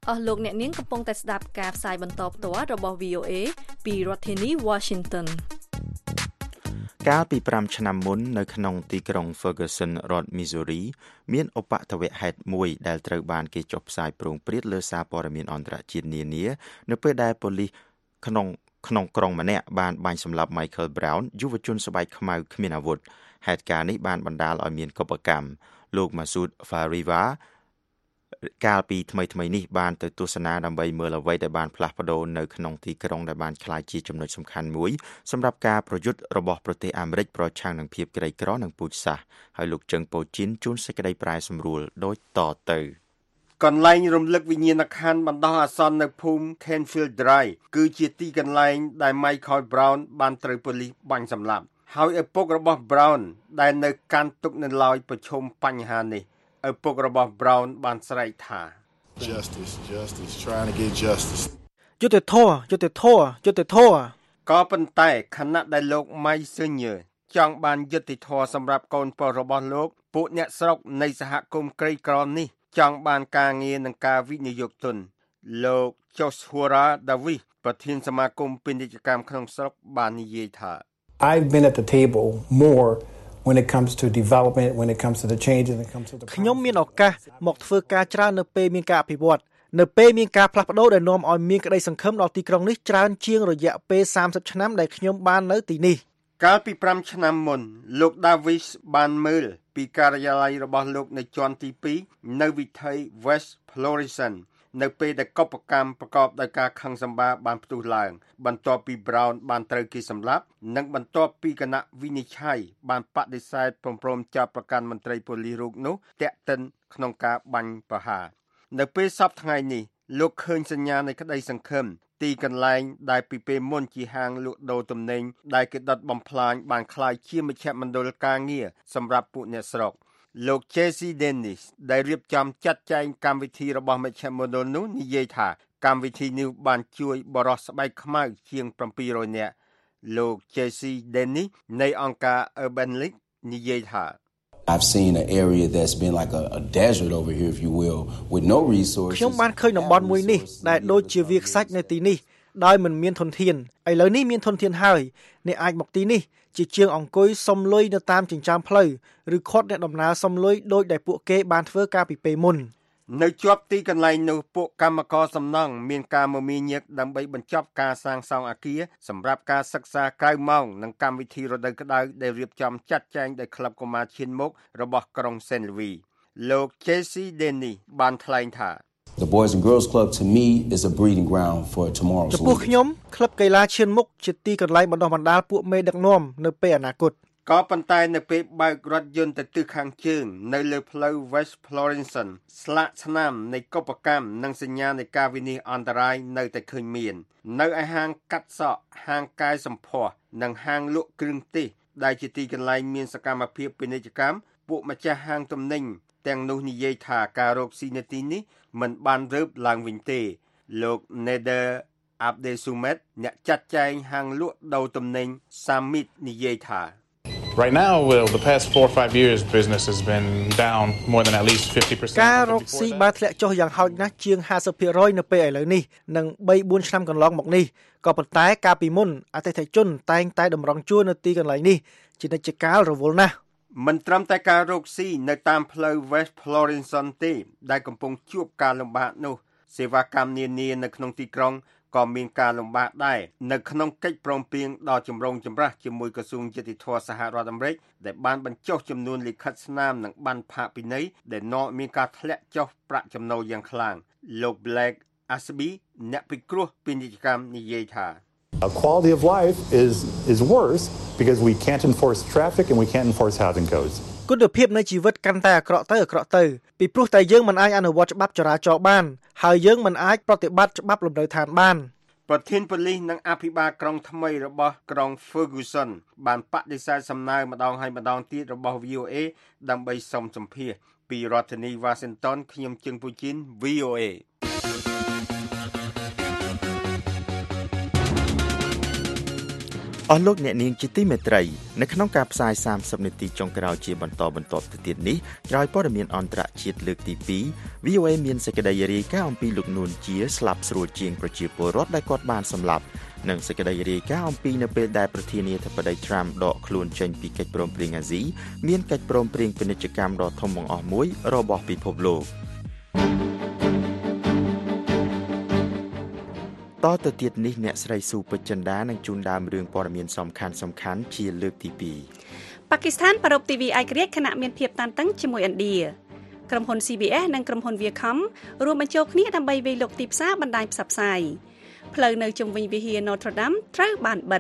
អស់លោកអ្នកនាងកំពុងតែស្ដាប់ការផ្សាយបន្តផ្ទាល់របស់ VOA ពីរដ្ឋធានី Washington កាលពី5ឆ្នាំមុននៅក្នុងទីក្រុង Ferguson រដ្ឋ Missouri មានឧបទ្ទវហេតុមួយដែលត្រូវបានគេចុះផ្សាយប្រងព្រាតលើសារព័ត៌មានអន្តរជាតិនានានៅពេលដែលប៉ូលីសក្នុងក្រុងម្នាក់បានបាញ់សម្លាប់ Michael Brown យុវជនស្បែកខ្មៅគ្មានអាវុធហេតុការណ៍នេះបានបណ្ដាលឲ្យមានកុបកម្មលោក Masood Fariva កាលពីថ្មីនេះបានទៅទស្សនាដើម្បីមើលអ្វីដែលបានផ្លាស់ប្ដូរនៅក្នុងទីក្រុងដែលបានក្លាយជាចំណុចសំខាន់មួយសម្រាប់ការប្រយុទ្ធរបស់ប្រទេសអាមេរិកប្រឆាំងនឹងភាពក្រីក្រនិងពូជសាសន៍ហើយលោកជឹងប៉ូជីនជួនសេចក្តីប្រែសម្រួលដូចតទៅកន្លែងរំលឹកវិញ្ញាណក្ខន្ធបណ្ដោះអាសន្ននៅភូមិ Canfield Drive គឺជាទីកន្លែងដែល Michael Brown បានត្រូវប៉ូលីសបាញ់សម្លាប់ហើយឪពុករបស់ Brown ដែលនៅកាន់ទុក្ខនៅឡើយប្រឈមបញ្ហានេះឪពុករបស់ Brown បានស្រែកថា Justice trying to get justice យុត្តិធម៌ក៏ប៉ុន្តែខណៈដែលលោក Mike Senior ចង់បានយុត្តិធម៌សម្រាប់កូនប្រុសរបស់លោកពួកអ្នកស្រុកនៃសហគមន៍ក្រីក្រនេះចង់បានការងារនិងការវិនិយោគទុនលោក Joshua Davis ប្រធានសមាគមពាណិជ្ជកម្មក្នុងស្រុកបាននិយាយថា I've been at the table more when it comes to development when it comes to the change and it comes to the ខ្ញុំមានឱកាសមកធ្វើការច្រើននៅពេលមានការអភិវឌ្ឍនៅពេលមានការផ្លាស់ប្ដូរដែលនាំឲ្យមានក្តីសង្ឃឹមដល់ទីក្រុងនេះច្រើនជាងរយៈពេល30ឆ្នាំដែលខ្ញុំបាននៅទីនេះកាលពី5ឆ្នាំមុនលោក Davis បានមើលពីការិយាល័យរបស់លោកនៅជាន់ទី2នៅវិថី West Florissant នៅពេលដែលកុបកម្មប្រកបដោយការខឹងសម្បារបានផ្ទុះឡើងបន្ទាប់ពី Brown បានត្រូវគេសម្លាប់និងបន្ទាប់ពីគណៈវិនិច្ឆ័យបានបដិសេធព្រមចាប់ប្រកាន់មន្ត្រីប៉ូលីសរូបនោះតាក់ទិនក្នុងការបាញ់ប្រហារនៅពេលសប្តាហ៍ថ្ងៃនេះលោកឃើញសញ្ញានៃក្តីសង្ឃឹមទីកន្លែងដែលពីពេលមុនជាហាងលក់ដូរទំនិញដែលគេដុតបំផ្លាញបានក្លាយជាមជ្ឈមណ្ឌលការងារសម្រាប់ពួកអ្នកស្រុកលោក Jesse Dennis ដែលរៀបចំចាត់ចែងកម្មវិធីរបស់មជ្ឈមណ្ឌលនោះនិយាយថាកម្មវិធីនេះបានជួយបរិសុទ្ធស្បែកខ្មៅជាង700នាក់លោក Jesse Dennis នៃអង្គការ Urban League និយាយថា I've seen an area that's been like a desert over here if you will with no resources ខ្ញុំបានឃើញតំបន់មួយនេះដែលដូចជាវាលខ្សាច់នៅទីនេះដោយមិនមានធនធានឥឡូវនេះមានធនធានហើយអ្នកអាចមកទីនេះជាជាងអង្គុយសុំលុយនៅតាមចិញ្ចើមផ្លូវឬខាត់អ្នកដំណើរសុំលុយដោយដែលពួកគេបានធ្វើកាលពីពេលមុននៅជាប់ទីកន្លែងនោះពួកកម្មករសំណង់មានការមមាញឹកដើម្បីបញ្ចប់ការសាងសង់អគារសម្រាប់ការសិក្សាក្រៅម៉ោងនិងកម្មវិធីរដូវក្តៅដែលរៀបចំចាត់ចែងដោយក្លឹបកុមារឈានមុខរបស់ក្រុង Saint Louis លោក Jesse Denny បានថ្លែងថា The Boys and Girls Club to me is a breeding ground for tomorrow ចំពោះខ្ញុំក្លឹបកីឡាឈានមុខជាទីកន្លែងបណ្ដុះបណ្ដាលពួកមេដឹកនាំនៅពេលអនាគតក៏ប៉ុន្តែនៅពេលបើករថយន្តទៅទិសខាងជើងនៅលើផ្លូវ West Florissant ស្លាកស្នាមនៃកុបកម្មនិងសញ្ញានៃការវិនិច្ឆ័យអន្តរាយនៅតែឃើញមាននៅឯហាងកាត់សក់ហាងកែសម្ផស្សនិងហាងលក់គ្រឿងទេសដែលជាទីកន្លែងមានសកម្មភាពពាណិជ្ជកម្មពួកម្ចាស់ហាងទំនិញទាំងនោះនិយាយថាការរកស៊ីនៅទីនេះមិនបានរើបឡើងវិញទេលោក Nader Abdesumet អ្នកចាត់ចែងហាងលក់ដូរទំនិញ Summit និយាយថា Right now, well, the past 4 or 5 years, business has been down more than at least 50%. ការរកស៊ីបានធ្លាក់ចុះយ៉ាងហោចណាស់ជាង 50% នៅពេលឥឡូវនេះនិង3-4 ឆ្នាំកន្លងមកនេះក៏ប៉ុន្តែកាលពីមុនអតិថិជនតែងតែតម្រង់ជួរនៅទីកន្លែងនេះជានិច្ចកាលរវល់ណាស់មិនត្រឹមតែការរកស៊ីនៅតាមផ្លូវ West Florissant ទេដែលកំពុងជួបការលំបាកនោះសេវាកម្មនានានៅក្នុងទីក្រុងក៏មានការលំបាកដែរនៅក្នុងកិច្ចព្រមព្រៀងដ៏ចម្រូងចម្រាសជាមួយក្រសួងយុតិធម៌សហរដ្ឋអាមេរិកដែលបានបញ្ចុះចំនួនលិខិតស្នាមនិងប័ណ្ណផាកពិន័យដែលនាំមានការធ្លាក់ចុះប្រាក់ចំណូលយ៉ាងខ្លាំងលោក Black Ashby អ្នកពិគ្រោះពាណិជ្ជកម្មនិយាយថា Quality of life is worse because we can't enforce traffic and we can't enforce housing codes គុណភាពនៃជីវិតកាន់តែអាក្រក់ទៅពីព្រោះតែយើងមិនអាចអនុវត្តច្បាប់ចរាចរណ៍បានហើយយើងមិនអាចប្រតិបត្តិច្បាប់លំនៅឋានបានប្រធានប៉ូលីសនិងអភិបាលក្រុងថ្មីរបស់ក្រុង Ferguson បានបដិសេធសំណើម្ដងហើយម្ដងទៀតរបស់ VOA ដើម្បីសុំសម្ភាសន៍ពីរដ្ឋធានី Washington ខ្ញុំជឹងពូជីន VOA អស់លោកអ្នកនាងជាទីមេត្រីនៅក្នុងការផ្សាយ30នាទីចុងក្រោយជាបន្តទៅទៀតនេះក្រោយព័ត៌មានអន្តរជាតិលើកទី2 VOA មានសេចក្តីរាយការណ៍អំពីលោកនួនជាស្លាប់ស្រួលជាងប្រជាពលរដ្ឋដែលគាត់បានសម្លាប់និងសេចក្តីរាយការណ៍អំពីនៅពេលដែលប្រធានាធិបតី Trump ដកខ្លួនចេញពីកិច្ចព្រមព្រៀងអាស៊ីមានកិច្ចព្រមព្រៀងពាណិជ្ជកម្មដ៏ធំបង្អស់មួយរបស់ពិភពលោកតទៅទៀតនេះអ្នកស្រីស៊ូពេជ្រចិន្តានឹងជូនដើមរឿងព័ត៌មានសំខាន់ជាលើកទី2 ប៉ាគីស្ថានប្រពៃ TV ឯករាជ្យខណៈមានភាពតានតឹងជាមួយឥណ្ឌាក្រុមហ៊ុន CBS និងក្រុមហ៊ុន Viacom រួមបញ្ចូលគ្នាដើម្បីវាយលុកទីផ្សារបណ្ដាញផ្សព្វផ្សាយផ្លូវនៅជុំវិញវិហារ Notre Dame ត្រូវបានបិទ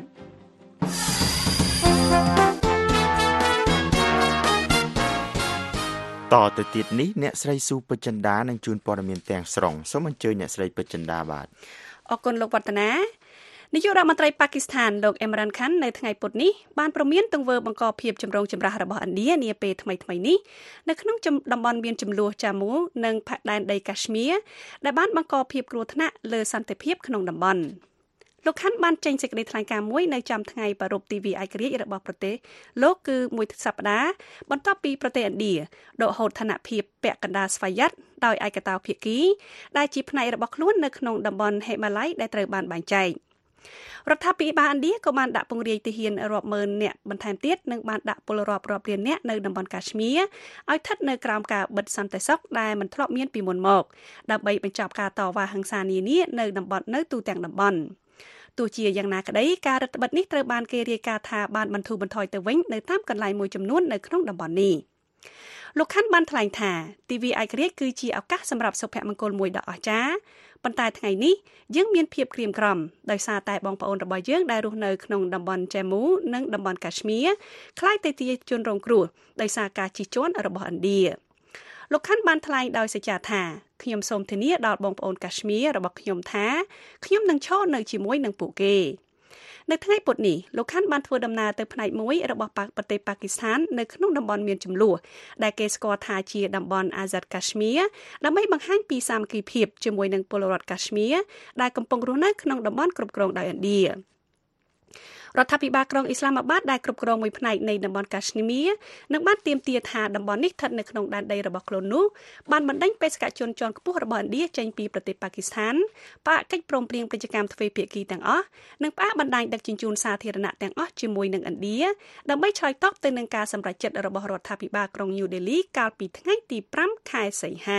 តទៅទៀតនេះអ្នកស្រីស៊ូពេជ្រចិន្តានឹងជូនព័ត៌មានទាំងស្រុងសូមអញ្ជើញអ្នកស្រីពេជ្រចិន្តាបាទអរគុណលោកវឌ្ឍនានាយករដ្ឋមន្ត្រីប៉ាគីស្ថានលោកអ៊ីមរ៉ានខាន់នៅថ្ងៃពុធនេះបានប្រមានទង្វើបង្កភាពចម្រូងចម្រាសរបស់ឥណ្ឌានាពេលថ្មីនេះនៅក្នុងតំបន់មានចំនួនចាមូនិងផែនដែនដីកាಶ್មៀរដែលបានបង្កភាពគ្រោះថ្នាក់លើសន្តិភាពក្នុងតំបន់លោកខាន់បានចេញសេចក្តីថ្លែងការណ៍មួយនៅចំថ្ងៃប្រពៃ TV ឯករាជ្យរបស់ប្រទេសលោកគឺមួយសប្តាហ៍បន្ទាប់ពីប្រទេសឥណ្ឌាដកហូតឋានភាពពាក់កណ្ដាលស្វយ័តដោយឯកតោភាគីដែលជាផ្នែករបស់ខ្លួននៅក្នុងតំបន់ហេម៉ាឡៃដែលត្រូវបានបែងចែករដ្ឋាភិបាលឥណ្ឌាក៏បានដាក់ពង្រាយទាហានរាប់ម៉ឺននាក់បន្ថែមទៀតនិងបានដាក់ពលរដ្ឋរាប់លាននាក់នៅតំបន់កាಶ್មៀរឲ្យស្ថិតនៅក្រោមការបិទសន្តិសុខដែលមិនធ្លាប់មានពីមុនមកដើម្បីបញ្ចប់ការតវ៉ាហិង្សានានានៅតំបន់នៅទូទាំងតំបន់ទោះជាយ៉ាងណាក្តីការរដ្ឋបិទនេះត្រូវបានគេរាយការណ៍ថាបានបន្ធូរបន្ថយទៅវិញនៅតាមកន្លែងមួយចំនួននៅក្នុងតំបន់នេះលោកខាន់បានថ្លែងថា TV ឯករាជ្យគឺជាឱកាសសម្រាប់សុភមង្គលមួយដ៏អស្ចារ្យប៉ុន្តែថ្ងៃនេះយើងមានភាពក្រៀមក្រំដោយសារតែបងប្អូនរបស់យើងដែលរស់នៅក្នុងតំបន់ជេមូនិងតំបន់កាಶ್មៀរខ្លាចទៅជាជនរងគ្រោះដោយសារការជិះជាន់របស់ឥណ្ឌាលោកខាន់បានថ្លែងដោយសច្ចាថាខ្ញុំសូមធានាដល់បងប្អូនកាಶ್មៀររបស់ខ្ញុំថាខ្ញុំនឹងឈរនៅជាមួយនឹងពួកគេនៅថ្ងៃពុធនេះលោកខាន់បានធ្វើដំណើរទៅផ្នែកមួយរបស់ប្រទេសប៉ាគីស្ថាននៅក្នុងតំបន់មានចំនួនដែលគេស្គាល់ថាជាតំបន់អាហ្សាត់កាಶ್មៀរដើម្បីបង្ហាញពីសាមគ្គីភាពជាមួយនឹងពលរដ្ឋកាಶ್មៀរដែលកំពុងរស់នៅក្នុងតំបន់គ្រប់គ្រងដោយឥណ្ឌារដ្ឋាភិបាលក្រុងអ៊ីស្លាមាបាតដែលគ្រប់គ្រងមួយផ្នែកនៃតំបន់កាಶ್មៀរនឹងបានទាមទារថាតំបន់នេះស្ថិតនៅក្នុងដែនដីរបស់ខ្លួននោះបានបណ្ដេញបេសកជនជាន់ខ្ពស់របស់ឥណ្ឌាចេញពីប្រទេសប៉ាគីស្ថានផ្អាកកិច្ចព្រមព្រៀងពាណិជ្ជកម្មទ្វេភាគីទាំងអស់និងផ្អាកបណ្ដាញដឹកជញ្ជូនសាធារណៈទាំងអស់ជាមួយនឹងឥណ្ឌាដើម្បីឆ្លើយតបទៅនឹងការសម្រេចចិត្តរបស់រដ្ឋាភិបាលក្រុងញូដេលីកាលពីថ្ងៃទី5ខែសីហា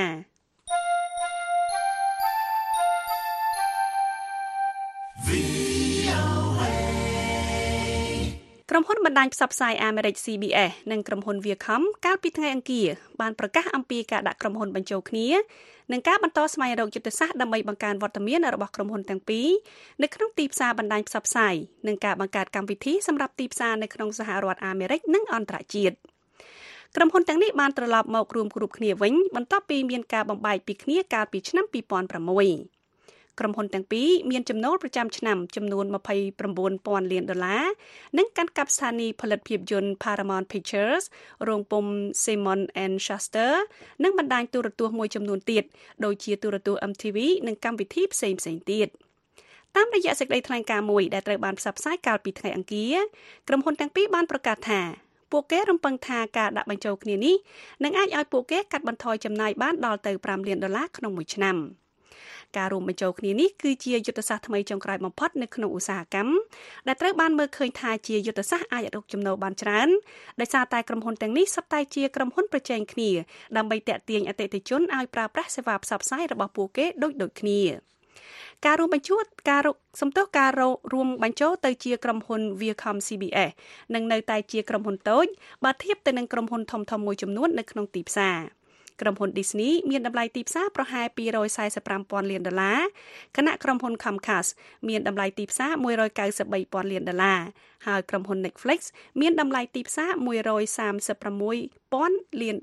ក្រុមហ៊ុនបណ្ដាញផ្សព្វផ្សាយអាមេរិក CBS និងក្រុមហ៊ុន Viacom កាលពីថ្ងៃអង្គារបានប្រកាសអំពីការដាក់ក្រុមហ៊ុនបញ្ចូលគ្នានិងការបន្តស្វែងរកយុទ្ធសាស្ត្រដើម្បីបង្កើនវត្តមានរបស់ក្រុមហ៊ុនទាំងពីរនៅក្នុងទីផ្សារបណ្ដាញផ្សព្វផ្សាយនិងការបង្កើតកម្មវិធីសម្រាប់ទីផ្សារនៅក្នុងសហរដ្ឋអាមេរិកនិងអន្តរជាតិក្រុមហ៊ុនទាំងនេះបានត្រឡប់មករួមគ្រប់គ្នាវិញបន្ទាប់ពីមានការបំបែកពីគ្នាកាលពីឆ្នាំ2006ក្រុមហ៊ុនទាំងពីរមានចំណូលប្រចាំឆ្នាំចំនួន$29,000 លាននិងកាន់កាប់ស្ថានីយ៍ផលិតភាពយន្ត Paramount Pictures រោងពុម្ព Simon & Schuster និងបណ្ដាញទូរទស្សន៍មួយចំនួនទៀតដូចជាទូរទស្សន៍ MTV និងកម្មវិធីផ្សេងៗទៀតតាមរយៈសេចក្តីថ្លែងការណ៍មួយដែលត្រូវបានផ្សព្វផ្សាយកាលពីថ្ងៃអង្គារក្រុមហ៊ុនទាំងពីរបានប្រកាសថាពួកគេរំពឹងថាការដាក់បញ្ចូលគ្នានេះនឹងអាចឲ្យពួកគេកាត់បន្ថយចំណាយបានដល់ទៅ$5 លានក្នុងមួយឆ្នាំការរួមបញ្ចូលគ្នានេះគឺជាយុទ្ធសាស្ត្រថ្មីចុងក្រោយបំផុតនៅក្នុងឧស្សាហកម្មដែលត្រូវបានមើលឃើញថាជាយុទ្ធសាស្ត្រអាចរកចំណូលបានច្រើនដោយសារតែក្រុមហ៊ុនទាំងនេះសុទ្ធតែជាក្រុមហ៊ុនប្រជែងគ្នាដើម្បីទាក់ទាញអតិថិជនឲ្យប្រើប្រាស់សេវាផ្សព្វផ្សាយរបស់ពួកគេដូចគ្នាការរួមបញ្ចូលទៅជាក្រុមហ៊ុន Viacom CBS នឹងនៅតែជាក្រុមហ៊ុនតូចបើធៀបទៅនឹងក្រុមហ៊ុនធំៗមួយចំនួននៅក្នុងទីផ្សារក្រុមហ៊ុន Disney មានតម្លៃទីផ្សារប្រហែល$245,000 លានខណៈក្រុមហ៊ុន Comcast មានតម្លៃទីផ្សារ$193,000 លានហើយក្រុមហ៊ុន Netflix មានតម្លៃទីផ្សារ$136,000 លាន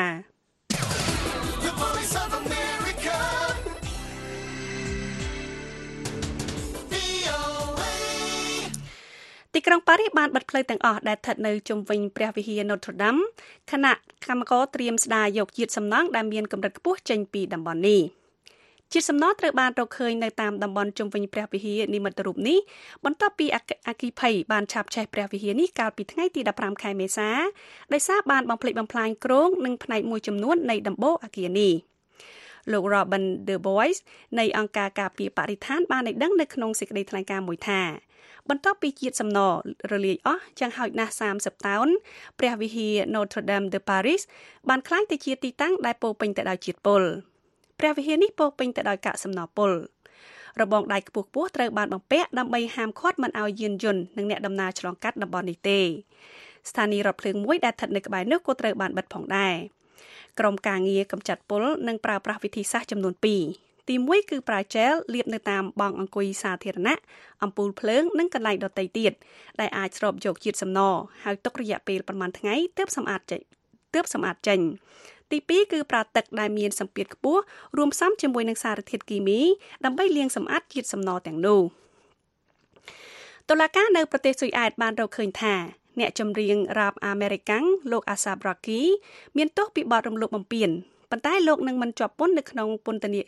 ទីក្រុងប៉ារីសបានបិទផ្លូវទាំងអស់ដែលស្ថិតនៅជុំវិញព្រះវិហារ Notre Dame ខណៈកម្មករត្រៀមស្ដារយកជាតិសំណង់ដែលមានកម្រិតខ្ពស់ចេញពីតំបន់នេះជាតិសំណត្រូវបានរកឃើញនៅតាមតំបន់ជុំវិញព្រះវិហារនិមិត្តរូបនេះបន្ទាប់ពីអគ្គិភ័យបានឆាបឆេះព្រះវិហារនេះកាលពីថ្ងៃទី15ខែមេសាដោយសារបានបំផ្លិចបំផ្លាញគ្រោងនិងផ្នែកមួយចំនួននៃដំបូលអគារនេះលោក Robin De Bois នៃអង្គការការពារបរិស្ថានបានឲ្យដឹងនៅក្នុងសេចក្តីថ្លែងការណ៍មួយថាបន្ទាប់ពីជាតិសំណរលាយអស់យ៉ាងហោចណាស់30តោនព្រះវិហារ Notre Dame de Paris បានក្លាយទៅជាទីតាំងដែលពោរពេញទៅដោយជាតិពុលព្រះវិហារនេះពោរពេញទៅដោយកាកសំណល់ពុលរបងដៃខ្ពស់ៗត្រូវបានបំពាក់ដើម្បីហាមឃាត់មិនឲ្យយានយន្តនិងអ្នកដំណើរឆ្លងកាត់តំបន់នេះទេស្ថានីយ៍រថភ្លើងមួយដែលស្ថិតនៅក្បែរនោះក៏ត្រូវបានបិទផងដែរក្រុមការងារកម្ចាត់ពុលនឹងប្រើប្រាស់វិធីសាស្ត្រចំនួន2ទី1គឺប្រើជែលលាបនៅតាមបង់អង្គុយសាធារណៈអំពូលភ្លើងនិងកន្លែងដទៃទៀតដែលអាចស្រូបយកជាតិសំណហើយទុករយៈពេលប្រមាណថ្ងៃទើបសម្អាតចេញទី2គឺប្រើទឹកដែលមានសម្ពាធខ្ពស់រួមផ្សំជាមួយនឹងសារធាតុគីមីដើម្បីលាងសម្អាតជាតិសំណទាំងនោះតុលាការនៅប្រទេសស៊ុយអែតបានរកឃើញថាអ្នកចម្រៀងរ៉ាបអាមេរិកាំងលោក ASAP Rocky មានទោសពីបទរំលោភបំពានប៉ុន្តែលោកនឹងមិនជាប់ពន្ធនៅក្នុងពន្ធនា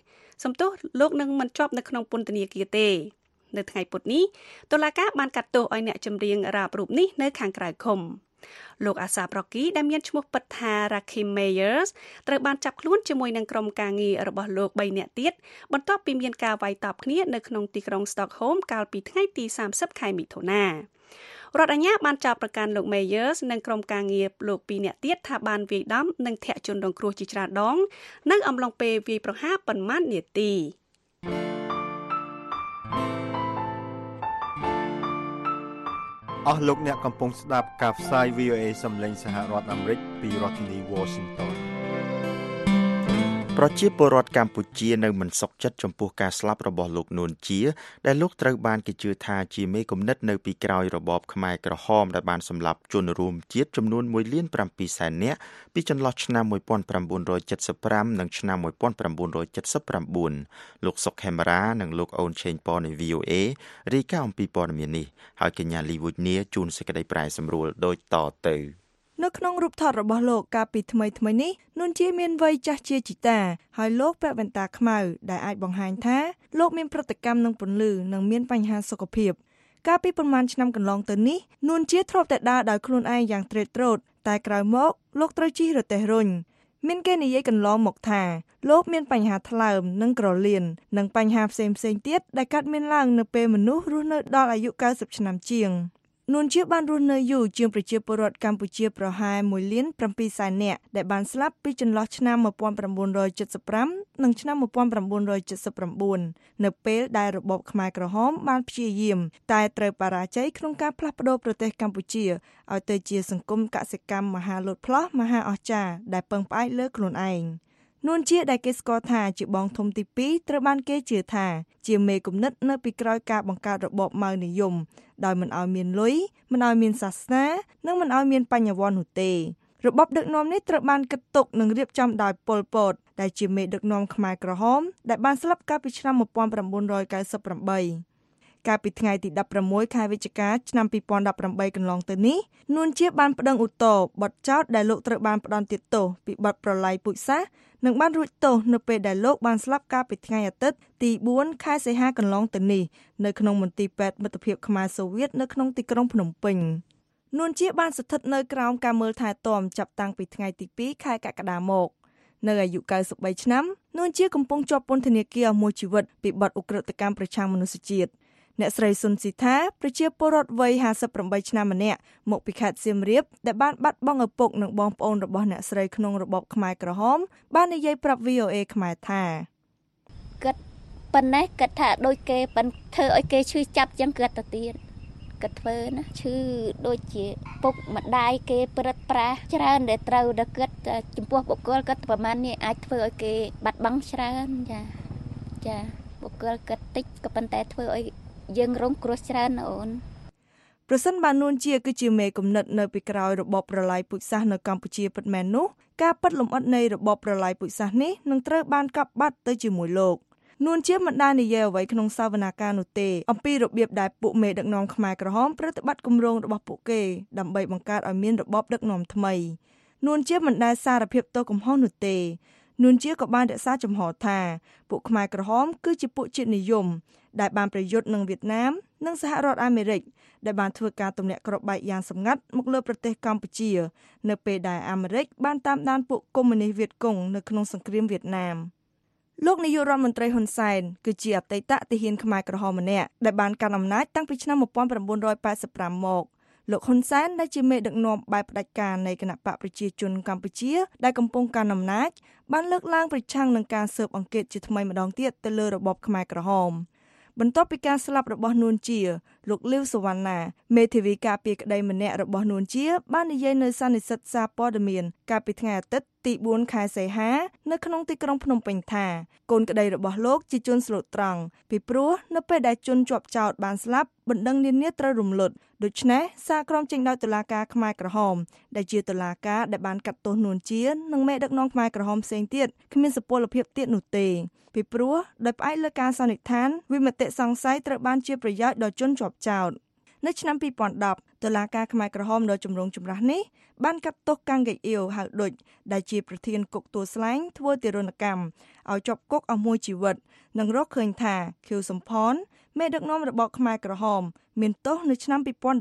គារទេនៅថ្ងៃពុធនេះតុលាការបានកាត់ទោសឲ្យអ្នកចម្រៀងរ៉ាបរូបនេះនៅខាងក្រៅឃុំលោក ASAP Rocky ដែលមានឈ្មោះពិតថា Rakim Mayers ត្រូវបានចាប់ខ្លួនជាមួយនឹងក្រុមការងាររបស់លោក3នាក់ទៀតបន្ទាប់ពីមានការវាយតប់គ្នានៅក្នុងទីក្រុង Stockholm កាលពីថ្ងៃទី30ខែមិថុនារដ្ឋអាជ្ញាបានចាប់ប្រកាន់លោក Mayers និងក្រុមការងារលោក2នាក់ទៀតថាបានវាយដំនិងធាក់ជនរងគ្រោះជាច្រើនដងនៅអំឡុងពេលវាយប្រហារប៉ុន្មាននាទីអស់លោកអ្នកកំពុងស្ដាប់ការផ្សាយ VOA សំឡេងសហរដ្ឋអាមេរិកពីរដ្ឋធានី Washington ប្រជាពលរដ្ឋកម្ពុជានៅមិនសុខចិត្តចំពោះការស្លាប់របស់លោកនួនជាដែលលោកត្រូវបានគេជឿថាជាមេគំនិតនៅពីក្រោយរបបខ្មែរក្រហមដែលបានសម្លាប់ជនរួមជាតិចំនួន 1.7 លាននាក់ពីចន្លោះឆ្នាំ 1975 និងឆ្នាំ 1979 លោកសុកខេមរានិងលោកអូនឆេងប៉នៃ VOA រាយការណ៍អំពីព័ត៌មាននេះហើយកញ្ញាលីវូចនីជួនសេចក្តីប្រែសម្រួលដូចតទៅនៅក្នុងរូបថតរបស់លោកកាលពីថ្មីនេះនួនជាមានវ័យចាស់ជាជីតាហើយលោកពាក់វ៉ែនតាខ្មៅដែលអាចបង្ហាញថាលោកមានប្រតិកម្មនឹងពន្លឺនិងមានបញ្ហាសុខភាពកាលពីប្រមាណឆ្នាំកន្លងទៅនេះនួនជាធ្លាប់តែដើរដោយខ្លួនឯងយ៉ាងត្រេតត្រោតតែក្រោយមកលោកត្រូវជិះរទេះរុញមានគេនិយាយកន្លងមកថាលោកមានបញ្ហាថ្លើមនិងក្រលៀននិងបញ្ហាផ្សេងទៀតដែលកើតមានឡើងនៅពេលមនុស្សរស់នៅដល់អាយុ90ឆ្នាំជាងនួនជាបានរស់នៅយូរជាងប្រជាពលរដ្ឋកម្ពុជាប្រហែល 1.7 លាននាក់ដែលបានស្លាប់ពីចន្លោះឆ្នាំ 1975 និងឆ្នាំ 1979 នៅពេលដែលរបបខ្មែរក្រហមបានព្យាយាមតែត្រូវបរាជ័យក្នុងការផ្លាស់ប្តូរប្រទេសកម្ពុជាឲ្យទៅជាសង្គមកសិកម្មមហាលោតផ្លោះមហាអស្ចារ្យដែលពឹងផ្អែកលើខ្លួនឯងនួនជាដែលគេស្គាល់ថាជាបងធំទី2ត្រូវបានគេជឿថាជាមេគំនិតនៅពីក្រោយការបង្កើតរបបម៉ៅនិយមដោយមិនឲ្យមានលុយមិនឲ្យមានសាសនានិងមិនឲ្យមានបញ្ញវន្តនោះទេរបបដឹកនាំនេះត្រូវបានគិតទុកនិងរៀបចំដោយប៉ុល ពតដែលជាមេដឹកនាំខ្មែរក្រហមដែលបានស្លាប់កាលពីឆ្នាំ 1998 កាលពីថ្ងៃទី16ខែវិច្ឆិកាឆ្នាំ 2018 កន្លងទៅនេះនួនជាបានប្តឹងឧទ្ធរណ៍បទចោទដែលលោកត្រូវបានផ្តន្ទាទោសពីបទប្រល័យពូជសាសន៍និងបានរួចទោសនៅពេលដែលលោកបានស្លាប់កាលពីថ្ងៃអាទិត្យទី4ខែសីហាកន្លងទៅនេះនៅក្នុងមន្ទីរពេទ្យមិត្តភាពខ្មែរសូវៀតនៅក្នុងទីក្រុងភ្នំពេញនួនជាបានស្ថិតនៅក្រោមការមើលថែទាំចាប់តាំងពីថ្ងៃទី2ខែកក្កដាមកនៅអាយុ93ឆ្នាំនួនជាកំពុងជាប់ពន្ធនាគារអស់មួយជីវិតពីបទឧក្រិដ្ឋកម្មប្រឆាំងមនុស្សជាតិអ្នកស្រីសុនស៊ីថាប្រជាពលរដ្ឋវ័យ58ឆ្នាំម្នាក់មកពីខេត្តសៀមរាបដែលបានបាត់បង់ឪពុកនិងបងប្អូនរបស់អ្នកស្រីក្នុងរបបខ្មែរក្រហមបាននិយាយប្រាប់ VOA ខ្មែរថាគិតប៉ុណ្ណេះគិតថាដូចគេប៉ិនធ្វើឲ្យគេឈឺចាប់ចឹងគិតទៅទៀតគិតធ្វើណាឈឺដូចជាពុកម្ដាយគេព្រឹត្តប្រាសច្រើនដែលត្រូវតែគិតចំពោះបុគ្គលគិតប្រហែលនេះអាចធ្វើឲ្យគេបាត់បង់ច្រើនចាបុគ្គលគិតតិចក៏ប៉ុន្តែធ្វើឲ្យយើងរងគ្រោះច្រើនណាអូនប្រសិនបើនួនជាគឺជាមេគំនិតនៅពីក្រោយរបបប្រល័យពូជសាសន៍នៅកម្ពុជាពិតមែននោះការពិតលម្អិតនៃរបបប្រល័យពូជសាសន៍នេះនឹងត្រូវបានកប់បាត់ទៅជាមួយលោកនួនជាមិនដែលនិយាយអ្វីក្នុងសវនាការនោះទេអំពីរបៀបដែលពួកមេដឹកនាំខ្មែរក្រហមប្រតិបត្តិគម្រោងរបស់ពួកគេដើម្បីបង្កើតឲ្យមានរបបដឹកនាំថ្មីនួនជាមិនដែលសារភាពទោសកំហុសនោះទេនួនជាក៏បានរក្សាចំហថាពួកខ្មែរក្រហមគឺជាពួកជាតិនិយមដែលបានប្រយុទ្ធនឹងវៀតណាមនិងសហរដ្ឋអាមេរិកដែលបានធ្វើការទម្លាក់គ្រាប់បែកយ៉ាងសម្ងាត់មកលើប្រទេសកម្ពុជានៅពេលដែលអាមេរិកបានតាមដានពួកកុម្មុយនីសវៀតកុងនៅក្នុងសង្គ្រាមវៀតណាមលោកនាយករដ្ឋមន្ត្រីហ៊ុនសែនគឺជាអតីតទាហានខ្មែរក្រហមម្នាក់ដែលបានកាន់អំណាចតាំងពីឆ្នាំ1985មកលោកហ៊ុនសែនដែលជាមេដឹកនាំបែបផ្ដាច់ការនៃគណបកប្រជាជនកម្ពុជាដែលកំពុងកាន់អំណាចបានលើកឡើងប្រឆាំងនឹងការស៊ើបអង្កេតជាថ្មីម្ដងទៀតទៅលើរបបខ្មែរក្រហមបន្ទាប់ពីការស្លាប់របស់នួនជាលោកលីវសវណ្ណាមេធាវីការពារក្តីម្នាក់របស់នួនជាបាននិយាយនៅសន្និសីទសារព័ត៌មានកាលពីថ្ងៃអាទិត្យទី4ខែសីហានៅក្នុងទីក្រុងភ្នំពេញថាកូនក្តីរបស់លោកជាជនស្លូតត្រង់ពីព្រោះនៅពេលដែលជនជាប់ចោទបានស្លាប់បណ្ដឹងនានាត្រូវរំលត់ដូច្នេះសារក្រមចេញដោយតុលាការខ្មែរក្រហមដែលជាតុលាការដែលបានកាត់ទោសនួនជានិងមេដឹកនាំខ្មែរក្រហមផ្សេងទៀតគ្មានសុពលភាពទៀតនោះទេពីព្រោះដោយផ្អែកលើការសន្និដ្ឋានវិមតិសង្ស័យត្រូវបានជាប្រយោជន៍ដល់ជនជាប់ចោទនៅឆ្នាំ2010តុលាការខ្មែរក្រហមដ៏ចម្រូងចម្រាសនេះបានកាត់ទោសកាំងកេអ៊ីវហៅឌុចដែលជាប្រធានគុកទួលស្លែងធ្វើទារុណកម្មឲ្យជាប់គុកអស់មួយជីវិតនិងរកឃើញថាខៀវសំផនមេដឹកនាំរបបខ្មែរក្រហមមានទោសនៅឆ្នាំ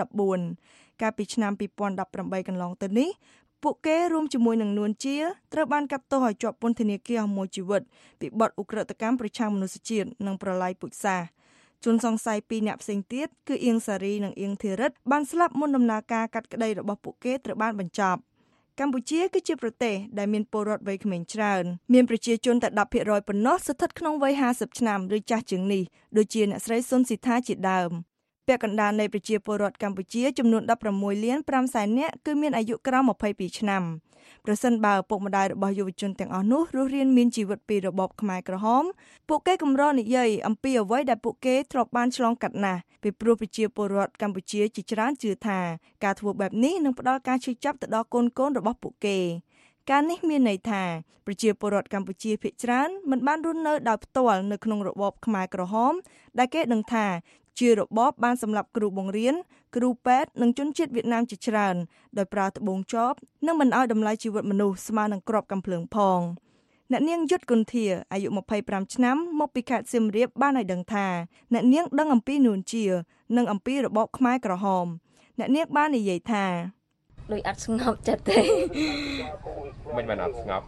2014កាលពីឆ្នាំ2018កន្លងទៅនេះពួកគេរួមជាមួយនឹងនួនជាត្រូវបានកាត់ទោសឲ្យជាប់ពន្ធនាគារអស់មួយជីវិតពីបទឧក្រិដ្ឋកម្មប្រឆាំងមនុស្សជាតិនិងប្រល័យពូជសាសន៍ជនសង្ស័យ2នាក់ផ្សេងទៀតគឺអៀងសារីនិងអៀងធីរិតបានស្លាប់មុនដំណើរការកាត់ក្តីរបស់ពួកគេត្រូវបានបញ្ចប់កម្ពុជាគឺជាប្រទេសដែលមានពលរដ្ឋវ័យក្មេងច្រើនមានប្រជាជនតែ 10% ប៉ុណ្ណោះស្ថិតក្នុងវ័យ50ឆ្នាំឬចាស់ជាងនេះដូចជាអ្នកស្រីសុនស៊ីថាជាដើមពាក់កណ្ដាលនៃប្រជាពលរដ្ឋកម្ពុជាចំនួន 16 លាន 5 សែននាក់គឺមានអាយុក្រោម22ឆ្នាំប្រសិនបើឪពុកម្ដាយរបស់យុវជនទាំងអស់នោះរស់រានមានជីវិតពីរបបខ្មែរក្រហមពួកគេកម្រនិយាយអំពីអ្វីដែលពួកគេធ្លាប់បានឆ្លងកាត់ណាស់ពីព្រោះប្រជាពលរដ្ឋកម្ពុជាជាច្រើនជឿថាការធ្វើបែបនេះនឹងផ្ដល់ការឈឺចាប់ទៅដល់កូនៗរបស់ពួកគេការនេះមានន័យថាប្រជាពលរដ្ឋកម្ពុជាភាគច្រើនមិនបានរស់នៅដោយផ្ទាល់នៅក្នុងរបបខ្មែរក្រហមដែលគេដឹងថាជារបបបានសម្លាប់គ្រូបង្រៀនគ្រូពេទ្យនិងជនជាតិវៀតណាមជាច្រើនដោយប្រើត្បូងចបនិងមិនឲ្យតម្លៃជីវិតមនុស្សស្មើនឹងគ្រាប់កាំភ្លើងផងអ្នកនាងយុទ្ធគុន្ធាអាយុ25ឆ្នាំមកពីខេត្តសៀមរាបបានឲ្យដឹងថាអ្នកនាងដឹងអំពីនួនជានិងអំពីរបបខ្មែរក្រហមអ្នកនាងបាននិយាយថាដូចអត់ស្ងប់ចិត្តទេមិនបានអត់ស្ងប់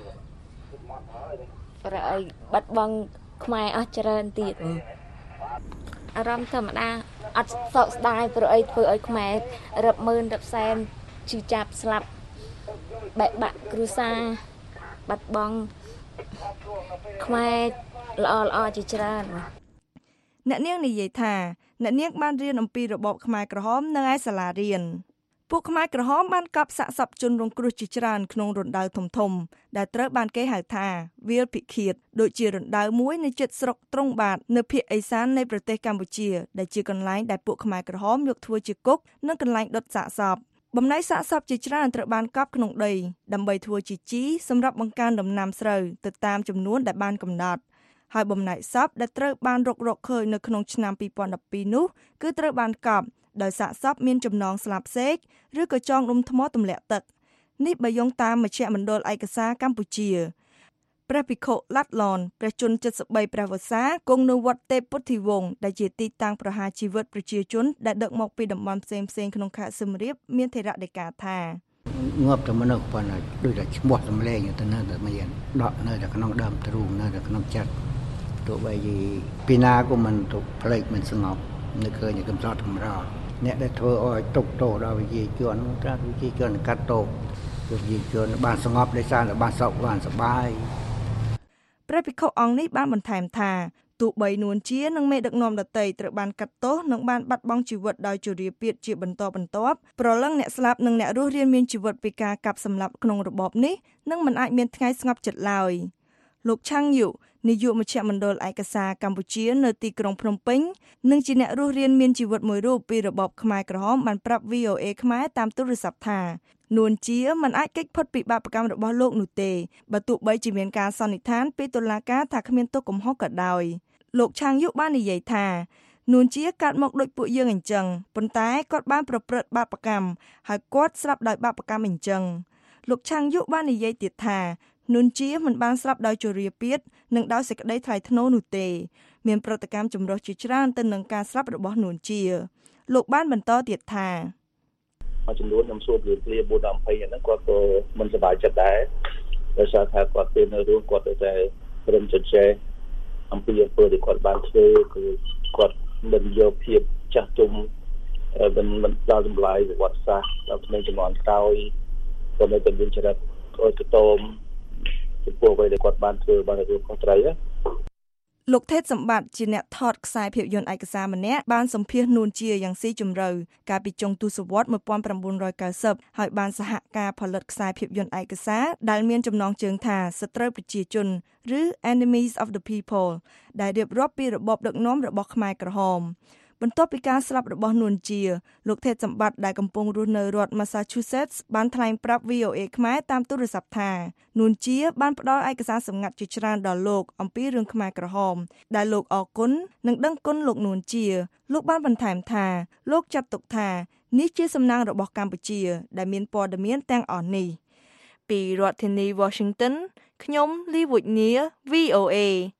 ប្រអីបាត់បង់ខ្មែរអស់ច្រើនទៀតអារម្មណ៍ធម្មតាអត់សោកស្ដាយព្រោះអីធ្វើឲ្យខ្មែររាប់ម៉ឺនរាប់សែនឈឺចាប់ស្លាប់បែកបាក់គ្រួសារបាត់បង់ខ្មែរល្អជាច្រើនអ្នកនាងនិយាយថាអ្នកនាងបានរៀនអំពីរបបខ្មែរក្រហមនៅឯសាលារៀនពួកខ្មែរក្រហមបានកប់សាកសពជនរងគ្រោះជាច្រើនក្នុងរណ្ដៅធំដែលត្រូវបានគេហៅថាវាលពិឃាតដូចជារណ្ដៅមួយនៅជិតស្រុកត្រង់បាទនៅភាគឦសាននៃប្រទេសកម្ពុជាដែលជាកន្លែងដែលពួកខ្មែរក្រហមយកធ្វើជាគុកនិងកន្លែងដុតសាកសពបំណែកសាកសពជាច្រើនត្រូវបានកប់ក្នុងដីដើម្បីធ្វើជាជីសម្រាប់បង្កើនដំណាំស្រូវទៅតាមចំនួនដែលបានកំណត់ហើយបំណែកសពដែលត្រូវបានរកឃើញនៅក្នុងឆ្នាំ2012នោះគឺត្រូវបានកប់ដោយសាកសពមានចំណងស្លាបសេកឬក៏ចងដុំថ្មទម្លាក់ទឹកនេះបើយោងតាមមជ្ឈមណ្ឌលឯកសារកម្ពុជាព្រះភិក្ខុឡាត់ឡនព្រះជន្ម73ព្រះវស្សាគង់នៅវត្តទេពពុទ្ធីវង្សដែលជាទីតាំងប្រហារជីវិតប្រជាជនដែលដឹកមកពីតំបន់ផ្សេងៗក្នុងខេត្តសៀមរាបមានថេរដីកាថាងាប់តែមនុស្សប៉ុណ្ណាដូចតែឈ្មោះសម្លេងទៅនៅតែមានដកនៅតែក្នុងដើមទ្រូងនៅតែក្នុងចិត្តទោះបីពីណាក៏មិនទុកផ្លេចមិនស្ងប់នៅឃើញកំសត់កម្រអ្នកដែលធ្វើឲ្យទុកទោសដល់វិជាជនថាវិជាជនកាត់ទោសវិជាជនបានស្ងប់ដោយសារតែបានសុខបានសប្បាយព្រះភិក្ខុអង្គនេះបានបន្ថែមថាទោះបីនួនជានិងមេដឹកនាំដទៃត្រូវបានកាត់ទោសនិងបានបាត់បង់ជីវិតដោយជរាពាធជាបន្តបន្ទាប់ប្រលឹងអ្នកស្លាប់និងអ្នករស់រានមានជីវិតពីការកាប់សម្លាប់ក្នុងរបបនេះនឹងមិនអាចមានថ្ងៃស្ងប់ចិត្តឡើយលោកឆាំងយុនាយកមជ្ឈមណ្ឌលឯកសារកម្ពុជានៅទីក្រុងភ្នំពេញនិងជាអ្នករស់រានមានជីវិតមួយរូបពីរបបខ្មែរក្រហមបានប្រាប់ VOA ខ្មែរតាមទូរស័ព្ទថានួនជាមិនអាចគេចផុតពីបាបកម្មរបស់លោកនោះទេបើទោះបីជាមានការសន្និដ្ឋានពីតុលាការថាគ្មានទោសកំហុសក៏ដោយលោកឆាំងយុបាននិយាយថានួនជាកាត់មកដូចពួកយើងអញ្ចឹងប៉ុន្តែគាត់បានប្រព្រឹត្តបាបកម្មហើយគាត់ស្លាប់ដោយបាបកម្មអញ្ចឹងលោកឆាំងយុបាននិយាយទៀតថានួនជាមិនបានស្លាប់ដោយជរាពាធនិងដោយសេចក្តីថ្លៃថ្នូរនោះទេមានប្រតិកម្មចម្រុះជាច្រើនទៅនឹងការស្លាប់របស់នួនជាលោកបានបន្តទៀតថាមួយចំនួនខ្ញុំសួរព្រា4-10 ហ្នឹងគាត់ក៏មិនសប្បាយចិត្តដែរដោយសារថាគាត់ពេលនៅរស់គាត់តែព្រមចិត្តចេះអំពីអំពើដែលគាត់បានធ្វើគឺគាត់មិនយកភាពចាស់ទុំមិនដល់តម្លៃប្រវត្តិសាស្ត្រដល់ក្នុងជំនាន់ក្រោយក៏នៅតែមានចរិតអត់តមចំពោះអ្វីដែលគាត់បានធ្វើបានរឿងខុសត្រូវលោកថេតសម្បត្តិជាអ្នកថតខ្សែភាពយន្តឯកសារម្នាក់បានសម្ភាសន៍នួនជាយ៉ាងស៊ីជម្រៅកាលពីចុងទសវត្សរ៍ 1990 ហើយបានសហការផលិតខ្សែភាពយន្តឯកសារដែលមានចំណងជើងថាសត្រូវប្រជាជនឬ Enemies of the People ដែលរៀបរាប់ពីរបបដឹកនាំរបស់ខ្មែរក្រហមបន្ទាប់ពីការស្លាប់របស់នួនជាលោកថេតសម្បត្តិដែលកំពុងរស់នៅរដ្ឋ Massachusetts បានថ្លែងប្រាប់ VOA ខ្មែរតាមទូរស័ព្ទថានួនជាបានផ្ដល់ឯកសារសម្ងាត់ជាច្រើនដល់លោកអំពីរឿងខ្មែរក្រហមដែលលោកអរគុណនិងដឹងគុណលោកនួនជាលោកបានបន្ថែមថាលោកចាត់ទុកថានេះជាសំណាងរបស់កម្ពុជាដែលមានព័ត៌មានទាំងអស់នេះពីរដ្ឋធានី Washington ខ្ញុំលីវុចនី VOA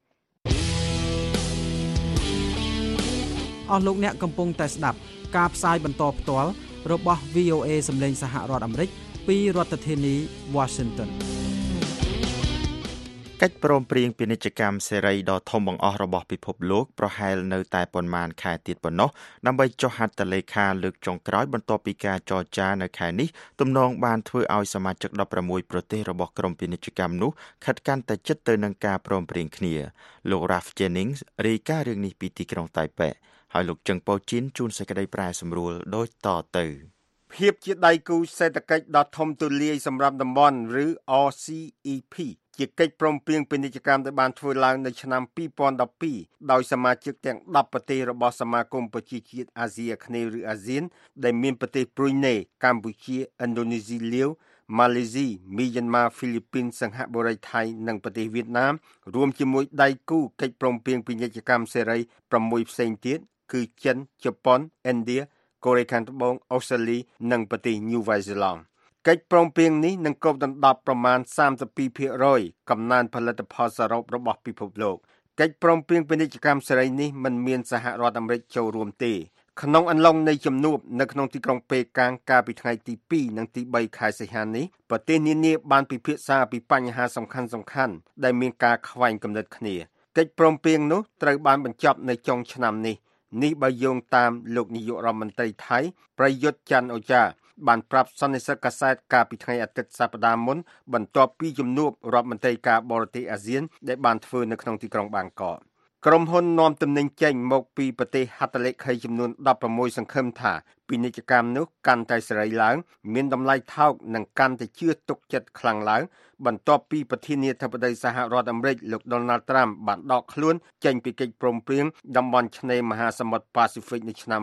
អស់លោកអ្នកកំពុងតែស្ដាប់ការផ្សាយបន្តផ្ទាល់របស់ VOA សម្លេងសហរដ្ឋអាមេរិកពីរដ្ឋធានី Washington កិច្ចព្រមព្រៀងពាណិជ្ជកម្មសេរីដ៏ធំបង្អស់របស់ពិភពលោកប្រហែលនៅតែប៉ុន្មានខែទៀតប៉ុណ្ណោះដើម្បីចុះហត្ថលេខាលើកចុងក្រោយបន្ទាប់ពីការចរចានៅខែនេះទំនងបានធ្វើឲ្យសមាជិក16ប្រទេសរបស់ក្រុមពាណិជ្ជកម្មនោះខិតកាន់តែជិតទៅនឹងការព្រមព្រៀងគ្នាលោក Ralph Jennings រាយការណ៍រឿងនេះពីទីក្រុងតៃប៉េហើយលោកចឹងប៉ូជីនជួនសេចក្តីប្រែសម្រួលដូចតទៅភាពជាដៃគូសេដ្ឋកិច្ចដ៏ធំទូលាយសម្រាប់តំបន់ឬ RCEP ជាកិច្ចព្រមព្រៀងពាណិជ្ជកម្មដែលបានធ្វើឡើងនៅឆ្នាំ2012ដោយសមាជិកទាំង10ប្រទេសរបស់សមាគមប្រជាជាតិអាស៊ីអាគ្នេយ៍ឬអាស៊ានដែលមានប្រទេសប្រ៊ុយណេកម្ពុជាឥណ្ឌូនេស៊ីលាវម៉ាឡេស៊ីមីយ៉ាន់ម៉ាហ្វីលីពីនសិង្ហបុរីថៃនិងប្រទេសវៀតណាមរួមជាមួយដៃគូកិច្ចព្រមព្រៀងពាណិជ្ជកម្មសេរី6ផ្សេងទៀតគឺចិនជប៉ុនឥណ្ឌាកូរ៉េខាងត្បូងអូស្ត្រាលីនិងប្រទេសញូវែលសេឡង់កិច្ចព្រមព្រៀងនេះនឹងគប់ដណ្ដប់ប្រមាណ 32% កំណើនផលិតផលសរុបរបស់ពិភពលោកកិច្ចព្រមព្រៀងពាណិជ្ជកម្មសេរីនេះមិនមានសហរដ្ឋអាមេរិកចូលរួមទេក្នុងអំឡុងនៃជំនួបនៅក្នុងទីក្រុងប៉េកាំងកាលពីថ្ងៃទី2និងទី3ខែសីហានេះប្រទេសនានាបានពិភាក្សាពីបញ្ហាសំខាន់ៗដែលមានការខ្វែងគំនិតគ្នាកិច្ចព្រមព្រៀងនោះត្រូវបានបញ្ចប់នៅចុងឆ្នាំនេះបើយោងតាមលោកនាយករដ្ឋមន្ត្រីថៃប្រយុទ្ធច័ន្ទអូចាបានប្រាប់សន្និសីទកាសែតកាលពីថ្ងៃអាទិត្យសប្តាហ៍មុនបន្ទាប់ពីជំនួបរដ្ឋមន្ត្រីការបរទេសអាស៊ានដែលបានធ្វើនៅក្នុងទីក្រុងបាងកកក្រុមហ៊ុននាំទំនិញចេញមកពីប្រទេសហត្ថលេខីចំនួន16សង្ឃឹមថាពាណិជ្ជកម្មនោះកាន់តែសេរីឡើងមានតម្លៃថោកនិងកាន់តែជឿទុកចិត្តខ្លាំងឡើងបន្ទាប់ពីប្រធានាធិបតីសហរដ្ឋអាមេរិកលោក Donald Trump បានដកខ្លួនចេញពីកិច្ចព្រមព្រៀងតំបន់ឆ្នេរមហាសមុទ្រប៉ាស៊ីហ្វិកនៅឆ្នាំ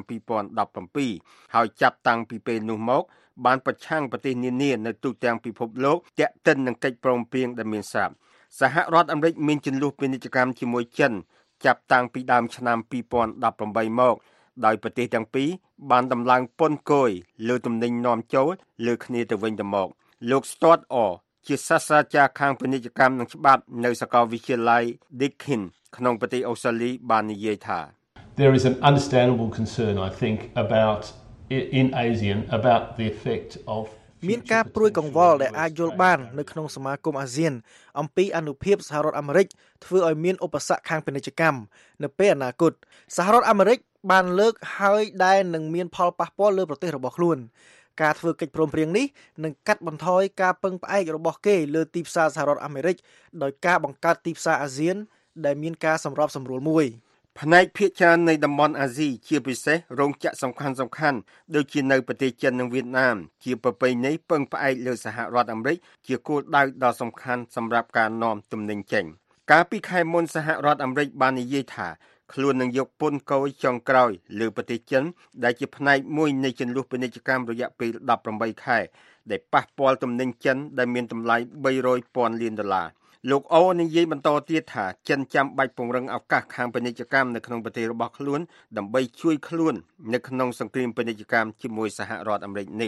2017ហើយចាប់តាំងពីពេលនោះមកបានប្រឆាំងប្រទេសនានានៅទូទាំងពិភពលោកទាក់ទិននឹងកិច្ចព្រមព្រៀងដែលមានស្រាប់សហរដ្ឋអាមេរិកមានជម្លោះពាណិជ្ជកម្មជាមួយចិនចាប់តាំងពីដើមឆ្នាំ2018មកដោយប្រទេសទាំងពីរបានដំឡើងពន្ធគយលើទំនិញនាំចូលលើគ្នាទៅវិញទៅមកលោក Stuart Orr ជាសាស្ត្រាចារ្យខាងពាណិជ្ជកម្មនិងច្បាប់នៅសាកលវិទ្យាល័យ Deakin ក្នុងប្រទេសអូស្ត្រាលីបាននិយាយថា There is an understandable concern I think about in ASEAN about the effect of មានការព្រួយកង្វល់ដែលអាចយល់បាននៅក្នុងសមាគមអាស៊ានអំពីអានុភាពសហរដ្ឋអាមេរិកធ្វើឲ្យមានឧបសគ្គខាងពាណិជ្ជកម្មនៅពេលអនាគតសហរដ្ឋអាមេរិកបានលើកហើយដែលនឹងមានផលប៉ះពាល់លើប្រទេសរបស់ខ្លួនការធ្វើកិច្ចព្រមព្រៀងនេះនឹងកាត់បន្ថយការពឹងផ្អែករបស់គេលើទីផ្សារសហរដ្ឋអាមេរិកដោយការបង្កើតទីផ្សារអាស៊ានដែលមានការសម្របសម្រួលមួយផ្នែកភាគច្រើននៃតំបន់អាស៊ីជាពិសេសរោងចក្រសំខាន់ៗដូចជានៅប្រទេសចិននិងវៀតណាមជាប្រពៃណីពឹងផ្អែកលើសហរដ្ឋអាមេរិកជាគោលដៅដ៏សំខាន់សម្រាប់ការនាំទំនិញចេញកាលពីខែមុនសហរដ្ឋអាមេរិកបាននិយាយថាខ្លួននឹងយកពន្ធគយចុងក្រោយលើប្រទេសចិនដែលជាផ្នែកមួយនៃជម្លោះពាណិជ្ជកម្មរយៈពេល18ខែដែលប៉ះពាល់ទំនិញចិនដែលមានតម្លៃ$300,000 លានលោកអូនិយាយបន្តទៀតថាចិនចាំបាច់ពង្រឹងឱកាសខាងពាណិជ្ជកម្មនៅក្នុងប្រទេសរបស់ខ្លួនដើម្បីជួយខ្លួននៅក្នុងសង្គ្រាមពាណិជ្ជកម្មជាមួយសហរដ្ឋអាមេរិកនេះ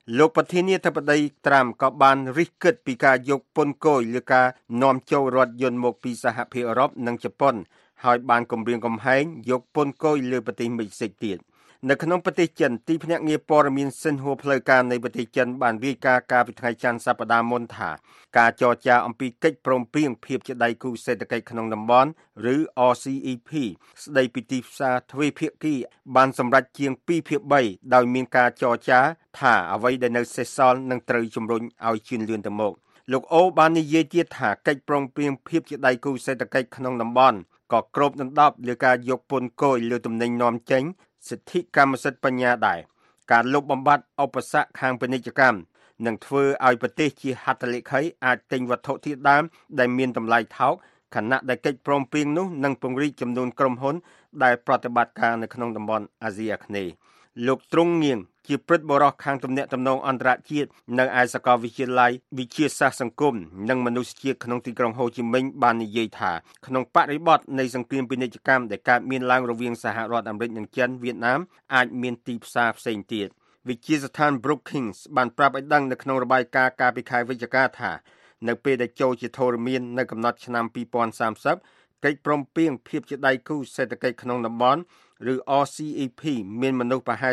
លោកប្រធានាធិបតីត្រាំក៏បានរិះគិតពីការយកពន្ធគយលើការនាំចូលរថយន្តមកពីសហភាពអឺរ៉ុបនិងជប៉ុនហើយបានគម្រាមកំហែងយកពន្ធគយលើប្រទេសមិចស៊ិកទៀតនៅក្នុងប្រទេសចិនទីភ្នាក់ងារព័ត៌មានសិនហួរផ្លូវការនៃប្រទេសចិនបានរាយការណ៍កាលពីថ្ងៃច័ន្ទសប្តាហ៍មុនថាការចរចាអំពីកិច្ចព្រមព្រៀងភាពជាដៃគូសេដ្ឋកិច្ចក្នុងតំបន់ឬ RCEP ស្ដីពីទីផ្សារទ្វេភាគីបានសម្រេចជាង2/3ដោយមានការចរចាថាអ្វីដែលនៅសេសសល់នឹងត្រូវជំរុញឲ្យជឿនលឿនទៅមុខលោកអូបាននិយាយទៀតថាកិច្ចព្រមព្រៀងភាពជាដៃគូសេដ្ឋកិច្ចក្នុងតំបន់ក៏គ្របដណ្ដប់លើការយកពន្ធគយលើទំនិញនាំចេញសិទ្ធិកម្មសិទ្ធិបញ្ញាដែរការលុបបំបាត់ឧបសគ្គខាងពាណិជ្ជកម្មនឹងធ្វើឲ្យប្រទេសជាហត្ថលេខីអាចទិញវត្ថុធាតុដើមដែលមានតម្លៃថោកខណៈដែលកិច្ចព្រមព្រៀងនោះនឹងពង្រីកចំនួនក្រុមហ៊ុនដែលប្រតិបត្តិការនៅក្នុងតំបន់អាស៊ីអាគ្នេយ៍លោកទ្រង់ងៀងជាព្រឹទ្ធបុរសខាងទំនាក់ទំនងអន្តរជាតិនៅឯសាកលវិទ្យាល័យវិទ្យាសាស្ត្រសង្គមនិងមនុស្សជាតិក្នុងទីក្រុងហូជីមិញបាននិយាយថាក្នុងបរិបទនៃសង្គ្រាមពាណិជ្ជកម្មដែលកើតមានឡើងរវាងសហរដ្ឋអាមេរិកនិងចិនវៀតណាមអាចមានទីផ្សារផ្សេងទៀតវិទ្យាស្ថាន Brookings បានប្រាប់ឲ្យដឹងនៅក្នុងរបាយការណ៍កាលពីខែវិច្ឆិកាថានៅពេលដែលចូលជាធរមាននៅកំណត់ឆ្នាំ2030កិច្ចព្រមព្រៀងភាពជាដៃគូសេដ្ឋកិច្ចក្នុងតំបន់ឬ RCEP មានមនុស្សប្រហែល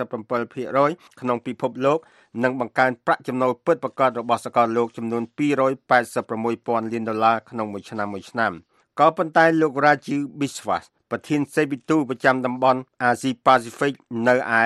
47% ក្នុងពិភពលោកនិងបង្កើនប្រាក់ចំណូលពិតប្រាកដរបស់សកលលោកចំនួន$286,000 លានក្នុងមួយឆ្នាំក៏ប៉ុន្តែលោក Rajiv Biswas ប្រធានសេវិទូប្រចាំតំបន់អាស៊ីប៉ាស៊ីហ្វិកនៅឯ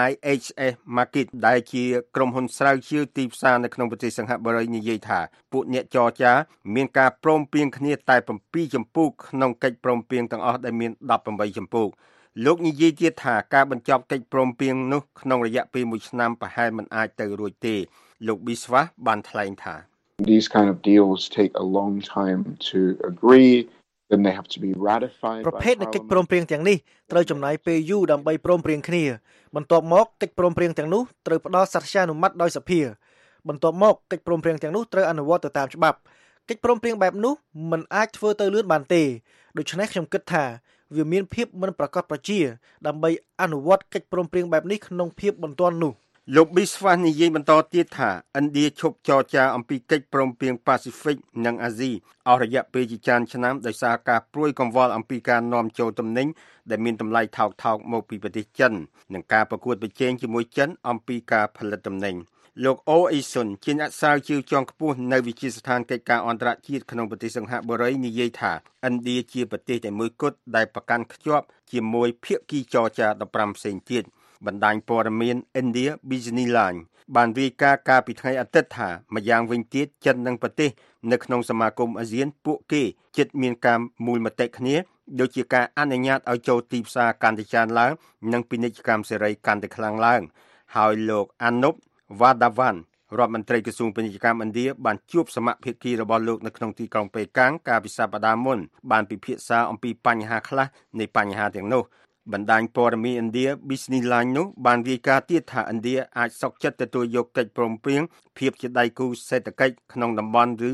IHS Markit ដែលជាក្រុមហ៊ុនស្រាវជ្រាវទីផ្សារនៅក្នុងប្រទេសសិង្ហបុរីនិយាយថាពួកអ្នកចរចាមានការព្រមព្រៀងគ្នាតែ7ជំពូកក្នុងកិច្ចព្រមព្រៀងទាំងអស់ដែលមាន18ជំពូកលោកនិយាយទៀតថាការបញ្ចប់កិច្ចព្រមព្រៀងនោះក្នុងរយៈពេល1ឆ្នាំប្រហែលមិនអាចទៅរួចទេលោក Biswas បានថ្លែងថា These kind of deals take a long time to agree then they have to be ratified ប្រភេទនៃកិច្ចព្រមព្រៀងទាំងនេះត្រូវចំណាយពេលយូរដើម្បីព្រមព្រៀងគ្នាបន្ទាប់មកកិច្ចព្រមព្រៀងទាំងនោះត្រូវផ្ដល់សត្យានុម័តដោយសភាបន្ទាប់មកកិច្ចព្រមព្រៀងទាំងនោះត្រូវអនុវត្តទៅតាមច្បាប់កិច្ចព្រមព្រៀងបែបនោះមិនអាចធ្វើទៅលឿនបានទេដូច្នេះខ្ញុំគិតថាវាមានភាពមិនប្រកបប្រជាដើម្បីអនុវត្តកិច្ចព្រមព្រៀងបែបនេះក្នុងភាពបន្ទាន់នោះលោក Biswas និយាយបន្តទៀតថាឥណ្ឌាឈប់ចរចាអំពីកិច្ចព្រមព្រៀងប៉ាស៊ីហ្វិកនិងអាស៊ីអស់រយៈពេលជាច្រើនឆ្នាំដោយសារការព្រួយកង្វល់អំពីការនាំចូលទំនិញដែលមានតម្លៃថោកៗមកពីប្រទេសចិននិងការប្រកួតប្រជែងជាមួយចិនអំពីការផលិតទំនិញលោកអូអ៊ីសុនជាអ្នកស្រាវជ្រាវជាន់ខ្ពស់នៅវិទ្យាស្ថានកិច្ចការអន្តរជាតិក្នុងប្រទេសសិង្ហបុរីនិយាយថាឥណ្ឌាជាប្រទេសតែមួយគត់ដែលប្រកាន់ខ្ជាប់ជាមួយភាគីចរចា15ផ្សេងទៀតបណ្ដាញព័ត៌មាន India Business Line បានរាយការណ៍កាលពីថ្ងៃអាទិត្យថាម្យ៉ាងវិញទៀតចិននិងប្រទេសនៅក្នុងសមាគមអាស៊ានពួកគេជិតមានការមូលមតិគ្នាដូចជាការអនុញ្ញាតឲ្យចូលទីផ្សារកាន់តែច្រើនឡើងនិងពាណិជ្ជកម្មសេរីកាន់តែខ្លាំងឡើងហើយលោក Anup Vadavan រដ្ឋមន្ត្រីក្រសួងពាណិជ្ជកម្មឥណ្ឌាបានជួបសមាភាគីរបស់លោកនៅក្នុងទីក្រុងប៉េកាំងកាលពីសប្តាហ៍មុនបានពិភាក្សាអំពីបញ្ហាខ្លះនៃបញ្ហាទាំងនោះបណ្ដាញព័ត៌មានឥណ្ឌា Business Line នោះបានរាយការណ៍ទៀតថាឥណ្ឌាអាចសុខចិត្តទទួលយកកិច្ចព្រមព្រៀងភាពជាដៃគូសេដ្ឋកិច្ចក្នុងតំបន់ឬ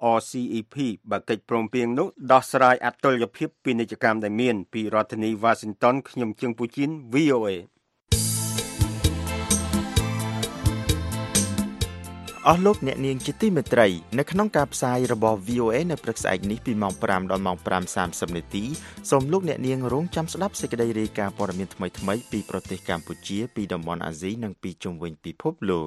RCEP បើកិច្ចព្រមព្រៀងនោះដោះស្រាយអតុល្យភាពពាណិជ្ជកម្មដែលមានពីរដ្ឋធានី Washington ខ្ញុំជើងពូជីន VOAអស់លោកអ្នកនាងជាទីមេត្រីនៅក្នុងការផ្សាយរបស់ VOA នៅព្រឹកស្អែកនេះពីម៉ោង5ដល់ម៉ោង 5:30 នាទីសូមលោកអ្នកនាងរងចាំស្ដាប់សេចក្តីរាយការណ៍ព័ត៌មានថ្មីៗពីប្រទេសកម្ពុជាពីតំបន់អាស៊ីនិងពីជុំវិញពិភពលោក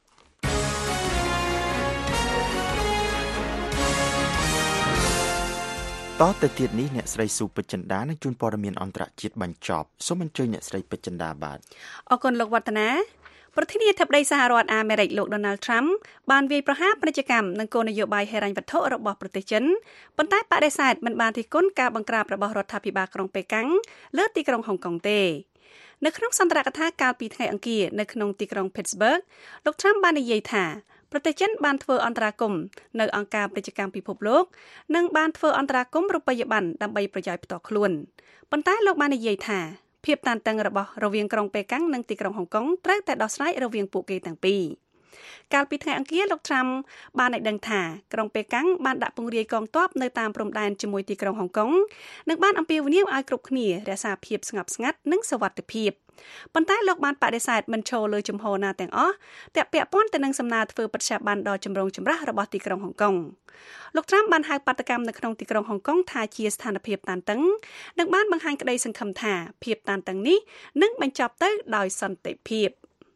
តទៅទៀតនេះអ្នកស្រីស៊ូពេជ្រចិន្តានឹងជូនព័ត៌មានអន្តរជាតិបញ្ចប់សូមអញ្ជើញអ្នកស្រីពេជ្រចិន្តាបាទអរគុណលោកវឌ្ឍនាប្រធានាធិបតីសហរដ្ឋអាមេរិកលោក Donald Trump បានវាយប្រហារពាណិជ្ជកម្មនិងគោលនយោបាយហិរញ្ញវត្ថុរបស់ប្រទេសចិនប៉ុន្តែបដិសេធមិនបានរិះគន់ការបង្ក្រាបរបស់រដ្ឋាភិបាលក្រុងប៉េកាំងលើទីក្រុងហុងកុងទេនៅក្នុងសន្ទរកថាកាលពីថ្ងៃអង្គារនៅក្នុងទីក្រុង Pittsburgh លោក Trump បាននិយាយថាប្រទេសចិនបានធ្វើអន្តរាគមន៍នៅអង្គការពាណិជ្ជកម្មពិភពលោកនិងបានធ្វើអន្តរាគមន៍រូបិយប័ណ្ណដើម្បីប្រយោជន៍ផ្ទាល់ខ្លួនប៉ុន្តែលោកបាននិយាយថាភាពតានតឹងរបស់រវាងក្រុងប៉េកាំងនិងទីក្រុងហុងកុងត្រូវតែដោះស្រាយរវាងពួកគេទាំងពីរកាលពីថ្ងៃអង្គារលោកត្រាំបានឲ្យដឹងថាក្រុងប៉េកាំងបានដាក់ពង្រាយកងទ័ពនៅតាមព្រំដែនជាមួយទីក្រុងហុងកុងនិងបានអំពាវនាវឲ្យគ្រប់គ្នារក្សាភាពស្ងប់ស្ងាត់និងសុវត្ថិភាពប៉ុន្តែលោកបានបដិសេធមិនចូលលើជំហរណាទាំងអស់ពាក់ព័ន្ធទៅនឹងសំណើធ្វើបដិសេធបានដល់ចម្រូងចម្រាសរបស់ទីក្រុងហុងកុងលោកត្រាំបានហៅបាតកម្មនៅក្នុងទីក្រុងហុងកុងថាជាស្ថានភាពតានតឹងនិងបានបង្ហាញក្តីសង្ឃឹមថាភាពតានតឹងនេះនឹងបញ្ចប់ទៅដោយសន្តិភាព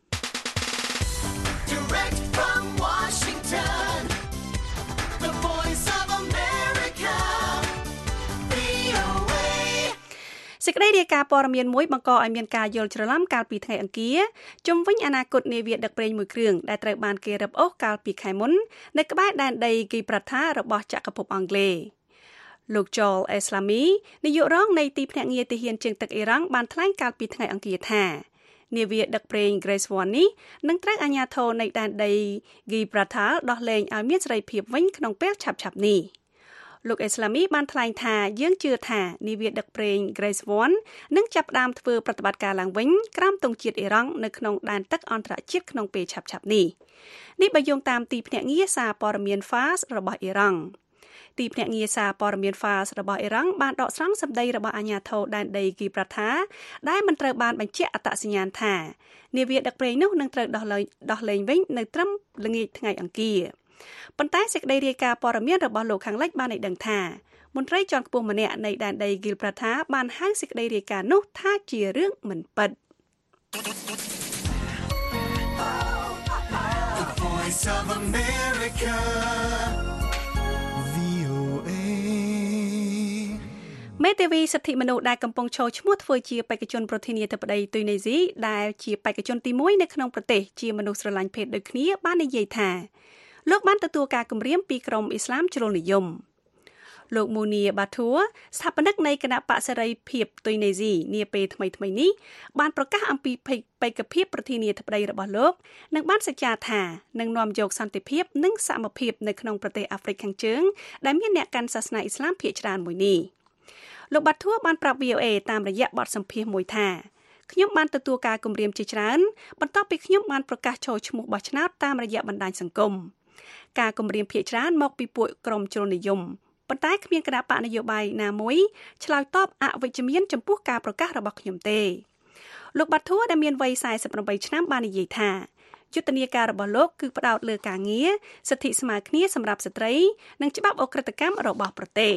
សេចក្តីរាយការណ៍ព័ត៌មានមួយបង្កឲ្យមានការយល់ច្រឡំកាលពីថ្ងៃអង្គារជុំវិញអនាគតនាវាដឹកប្រេងមួយគ្រឿងដែលត្រូវបានគេរឹបអូសកាលពីខែមុននៅក្បែរដែនដីគីប្រាថារបស់ចក្រភពអង់គ្លេសលោក Joel Eslami នាយករងនៃទីភ្នាក់ងារទាហានជើងទឹកអ៊ីរ៉ង់បានថ្លែងកាលពីថ្ងៃអង្គារថានាវាដឹកប្រេង Grace One នេះនឹងត្រូវអាជ្ញាធរនៃដែនដី Gibraltar ដោះលែងឲ្យមានសេរីភាពវិញក្នុងពេលឆាប់ៗនេះលោកអេស្លាមីបានថ្លែងថាយើងជឿថានាវាដឹកប្រេង Grace One នឹងចាប់ផ្ដើមធ្វើប្រតិបត្តិការឡើងវិញក្រោមទង់ជាតិអ៊ីរ៉ង់នៅក្នុងដែនទឹកអន្តរជាតិក្នុងពេលឆាប់ៗនេះបើយោងតាមទីភ្នាក់ងារសារព័ត៌មាន FAS របស់អ៊ីរ៉ង់ទីភ្នាក់ងារសារព័ត៌មាន FAS របស់អ៊ីរ៉ង់បានដកស្រង់សម្ដីរបស់អាជ្ញាធរដែនដី Gibraltar ដែលមិនត្រូវបានបញ្ជាក់អត្តសញ្ញាណថានាវាដឹកប្រេងនោះនឹងត្រូវដោះលែងវិញនៅត្រឹមល្ងាចថ្ងៃអង្គារប៉ុន្តែសេចក្តីរាយការណ៍ព័ត៌មានរបស់លោកខាងលិចបានឲ្យដឹងថាមន្ត្រីជាន់ខ្ពស់ម្នាក់នៃដែនដី Gibraltar បានហៅសេចក្តីរាយការណ៍នោះថាជារឿងមិនពិតមេធាវីសិទ្ធិមនុស្សដែលកំពុងឈរឈ្មោះធ្វើជាបេក្ខជនប្រធានាធិបតីទុយនេស៊ីដែលជាបេក្ខជនទី1នៅក្នុងប្រទេសជាមនុស្សស្រឡាញ់ភេទដូចគ្នាបាននិយាយថាលោកបានទទួលការគំរាមពីក្រុមអ៊ីស្លាមជ្រុលនិយមលោកមូនីបាធួស្ថាបនិកនៃគណៈបក្សសេរីភាពទុយនេស៊ីនាពេលថ្មីៗនេះបានប្រកាសអំពីបេក្ខភាពប្រធានាធិបតីរបស់លោកនិងបានសច្ចាថានឹងនាំយកសន្តិភាពនិងសមភាពនៅក្នុងប្រទេសអាហ្វ្រិកខាងជើងដែលមានអ្នកកាន់សាសនាអ៊ីស្លាមភាគច្រើនមួយនេះលោកបាធួបានប្រាប់ VOA តាមរយៈបទសម្ភាសន៍មួយថាខ្ញុំបានទទួលការគំរាមជាច្រើនបន្ទាប់ពីខ្ញុំបានប្រកាសចូលឈ្មោះបោះឆ្នោតតាមរយៈបណ្ដាញសង្គមការគំរាមភាគច្រើនមកពីពួកក្រុមជ្រុលនិយមប៉ុន្តែគ្មានគណៈបកនយោបាយណាមួយឆ្លើយតបអវិជ្ជមានចំពោះការប្រកាសរបស់ខ្ញុំទេលោកបាធួដែលមានវ័យ48ឆ្នាំបាននិយាយថាយុទ្ធនាការរបស់លោកគឺផ្ដោតលើការងារសិទ្ធិស្មើគ្នាសម្រាប់ស្ត្រីនិងច្បាប់អក្រិតកម្មរបស់ប្រទេស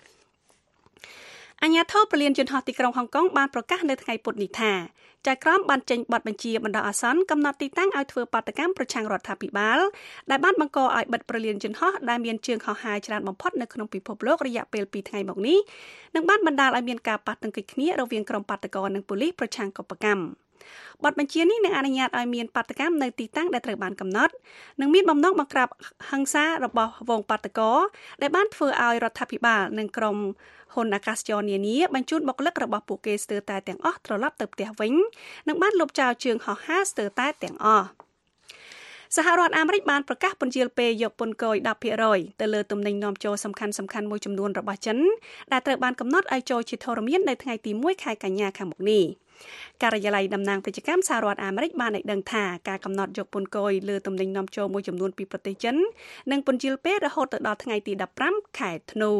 អាជ្ញាធរព្រលានយន្តហោះទីក្រុងហុងកុងបានប្រកាសនៅថ្ងៃពុធនេះថាចៅក្រមបានចេញបទបញ្ជាបណ្ដោះអាសន្នកំណត់ទីតាំងឲ្យធ្វើបាតកម្មប្រឆាំងរដ្ឋាភិបាលដែលបានបង្កឲ្យបិទព្រលានយន្តហោះដែលមានជើងហោះហើរច្រើនបំផុតនៅក្នុងពិភពលោករយៈពេល2ថ្ងៃមកនេះនិងបានបណ្ដាលឲ្យមានការប៉ះទង្គិចគ្នារវាងក្រុមបាតកោនិងប៉ូលីសប្រឆាំងកុបកម្មបទបញ្ជានេះនឹងអនុញ្ញាតឲ្យមានបាតកម្មនៅទីតាំងដែលត្រូវបានកំណត់និងមានបំណងបង្ក្រាបហិង្សារបស់វងបាតកោដែលបានធ្វើឲ្យរដ្ឋាភិបាលនិងក្រុមហ៊ុនអាកាសចរនានាបញ្ជូនបុគ្គលិករបស់ពួកគេស្ទើរតែទាំងអស់ត្រឡប់ទៅផ្ទះវិញនិងបានលុបចោលជើងហោះហើរស្ទើរតែទាំងអស់សហរដ្ឋអាមេរិកបានប្រកាសពន្យាលពេលយកពន្ធគយ 10% ទៅលើទំនិញនាំចូលសំខាន់ៗមួយចំនួនរបស់ចិនដែលត្រូវបានកំណត់ឲ្យចូលជាធរមាននៅថ្ងៃទី1ខែកញ្ញាខាងមុខនេះការិយាល័យតំណាងពាណិជ្ជកម្មសហរដ្ឋអាមេរិកបានឲ្យដឹងថាការកំណត់យកពន្ធគយលើទំនិញនាំចូលមួយចំនួនពីប្រទេសចិននឹងពន្យាលពេលរហូតដល់ថ្ងៃទី15ខែធ្នូ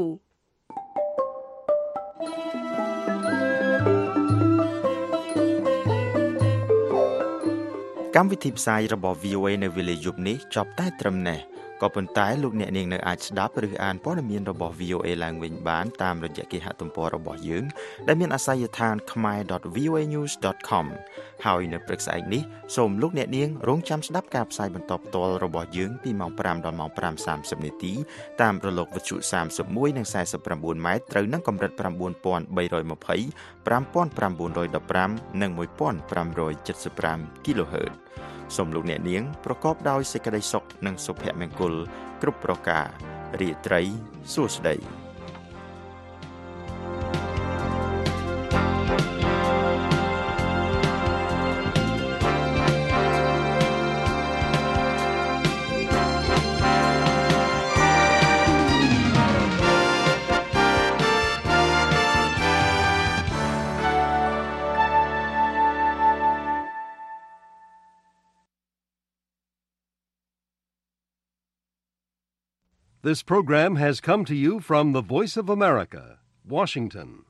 កម្មវិធីផ្សាយរបស់ VOA នៅវេលាយប់នេះចប់តែត្រឹមនេះក៏ប៉ុន្តែលោកអ្នកនាងនៅអាចស្ដាប់ឬអានព័ត៌មានរបស់ VOA ឡើងវិញបានតាមរយៈគេហទំព័ររបស់យើងដែលមានអាសយដ្ឋាន khmer.voanews.com ហើយនៅព្រឹកស្អែកនេះសូមលោកអ្នកនាងរងចាំស្ដាប់ការផ្សាយបន្តផ្ទាល់របស់យើងពីម៉ោង 5 ដល់ម៉ោង 5:30 នាទីតាមរលកវិទ្យុ31និង49ម៉ែត្រត្រូវនឹងកម្រិត 9320 5915 និង 1575 kHzសូមលោកអ្នកនាងប្រកបដោយសេចក្តីសុខនិងសុភមង្គលគ្រប់ប្រការរាត្រីសួស្តី This program has come to you from the Voice of America, Washington.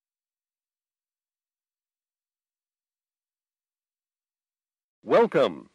Welcome.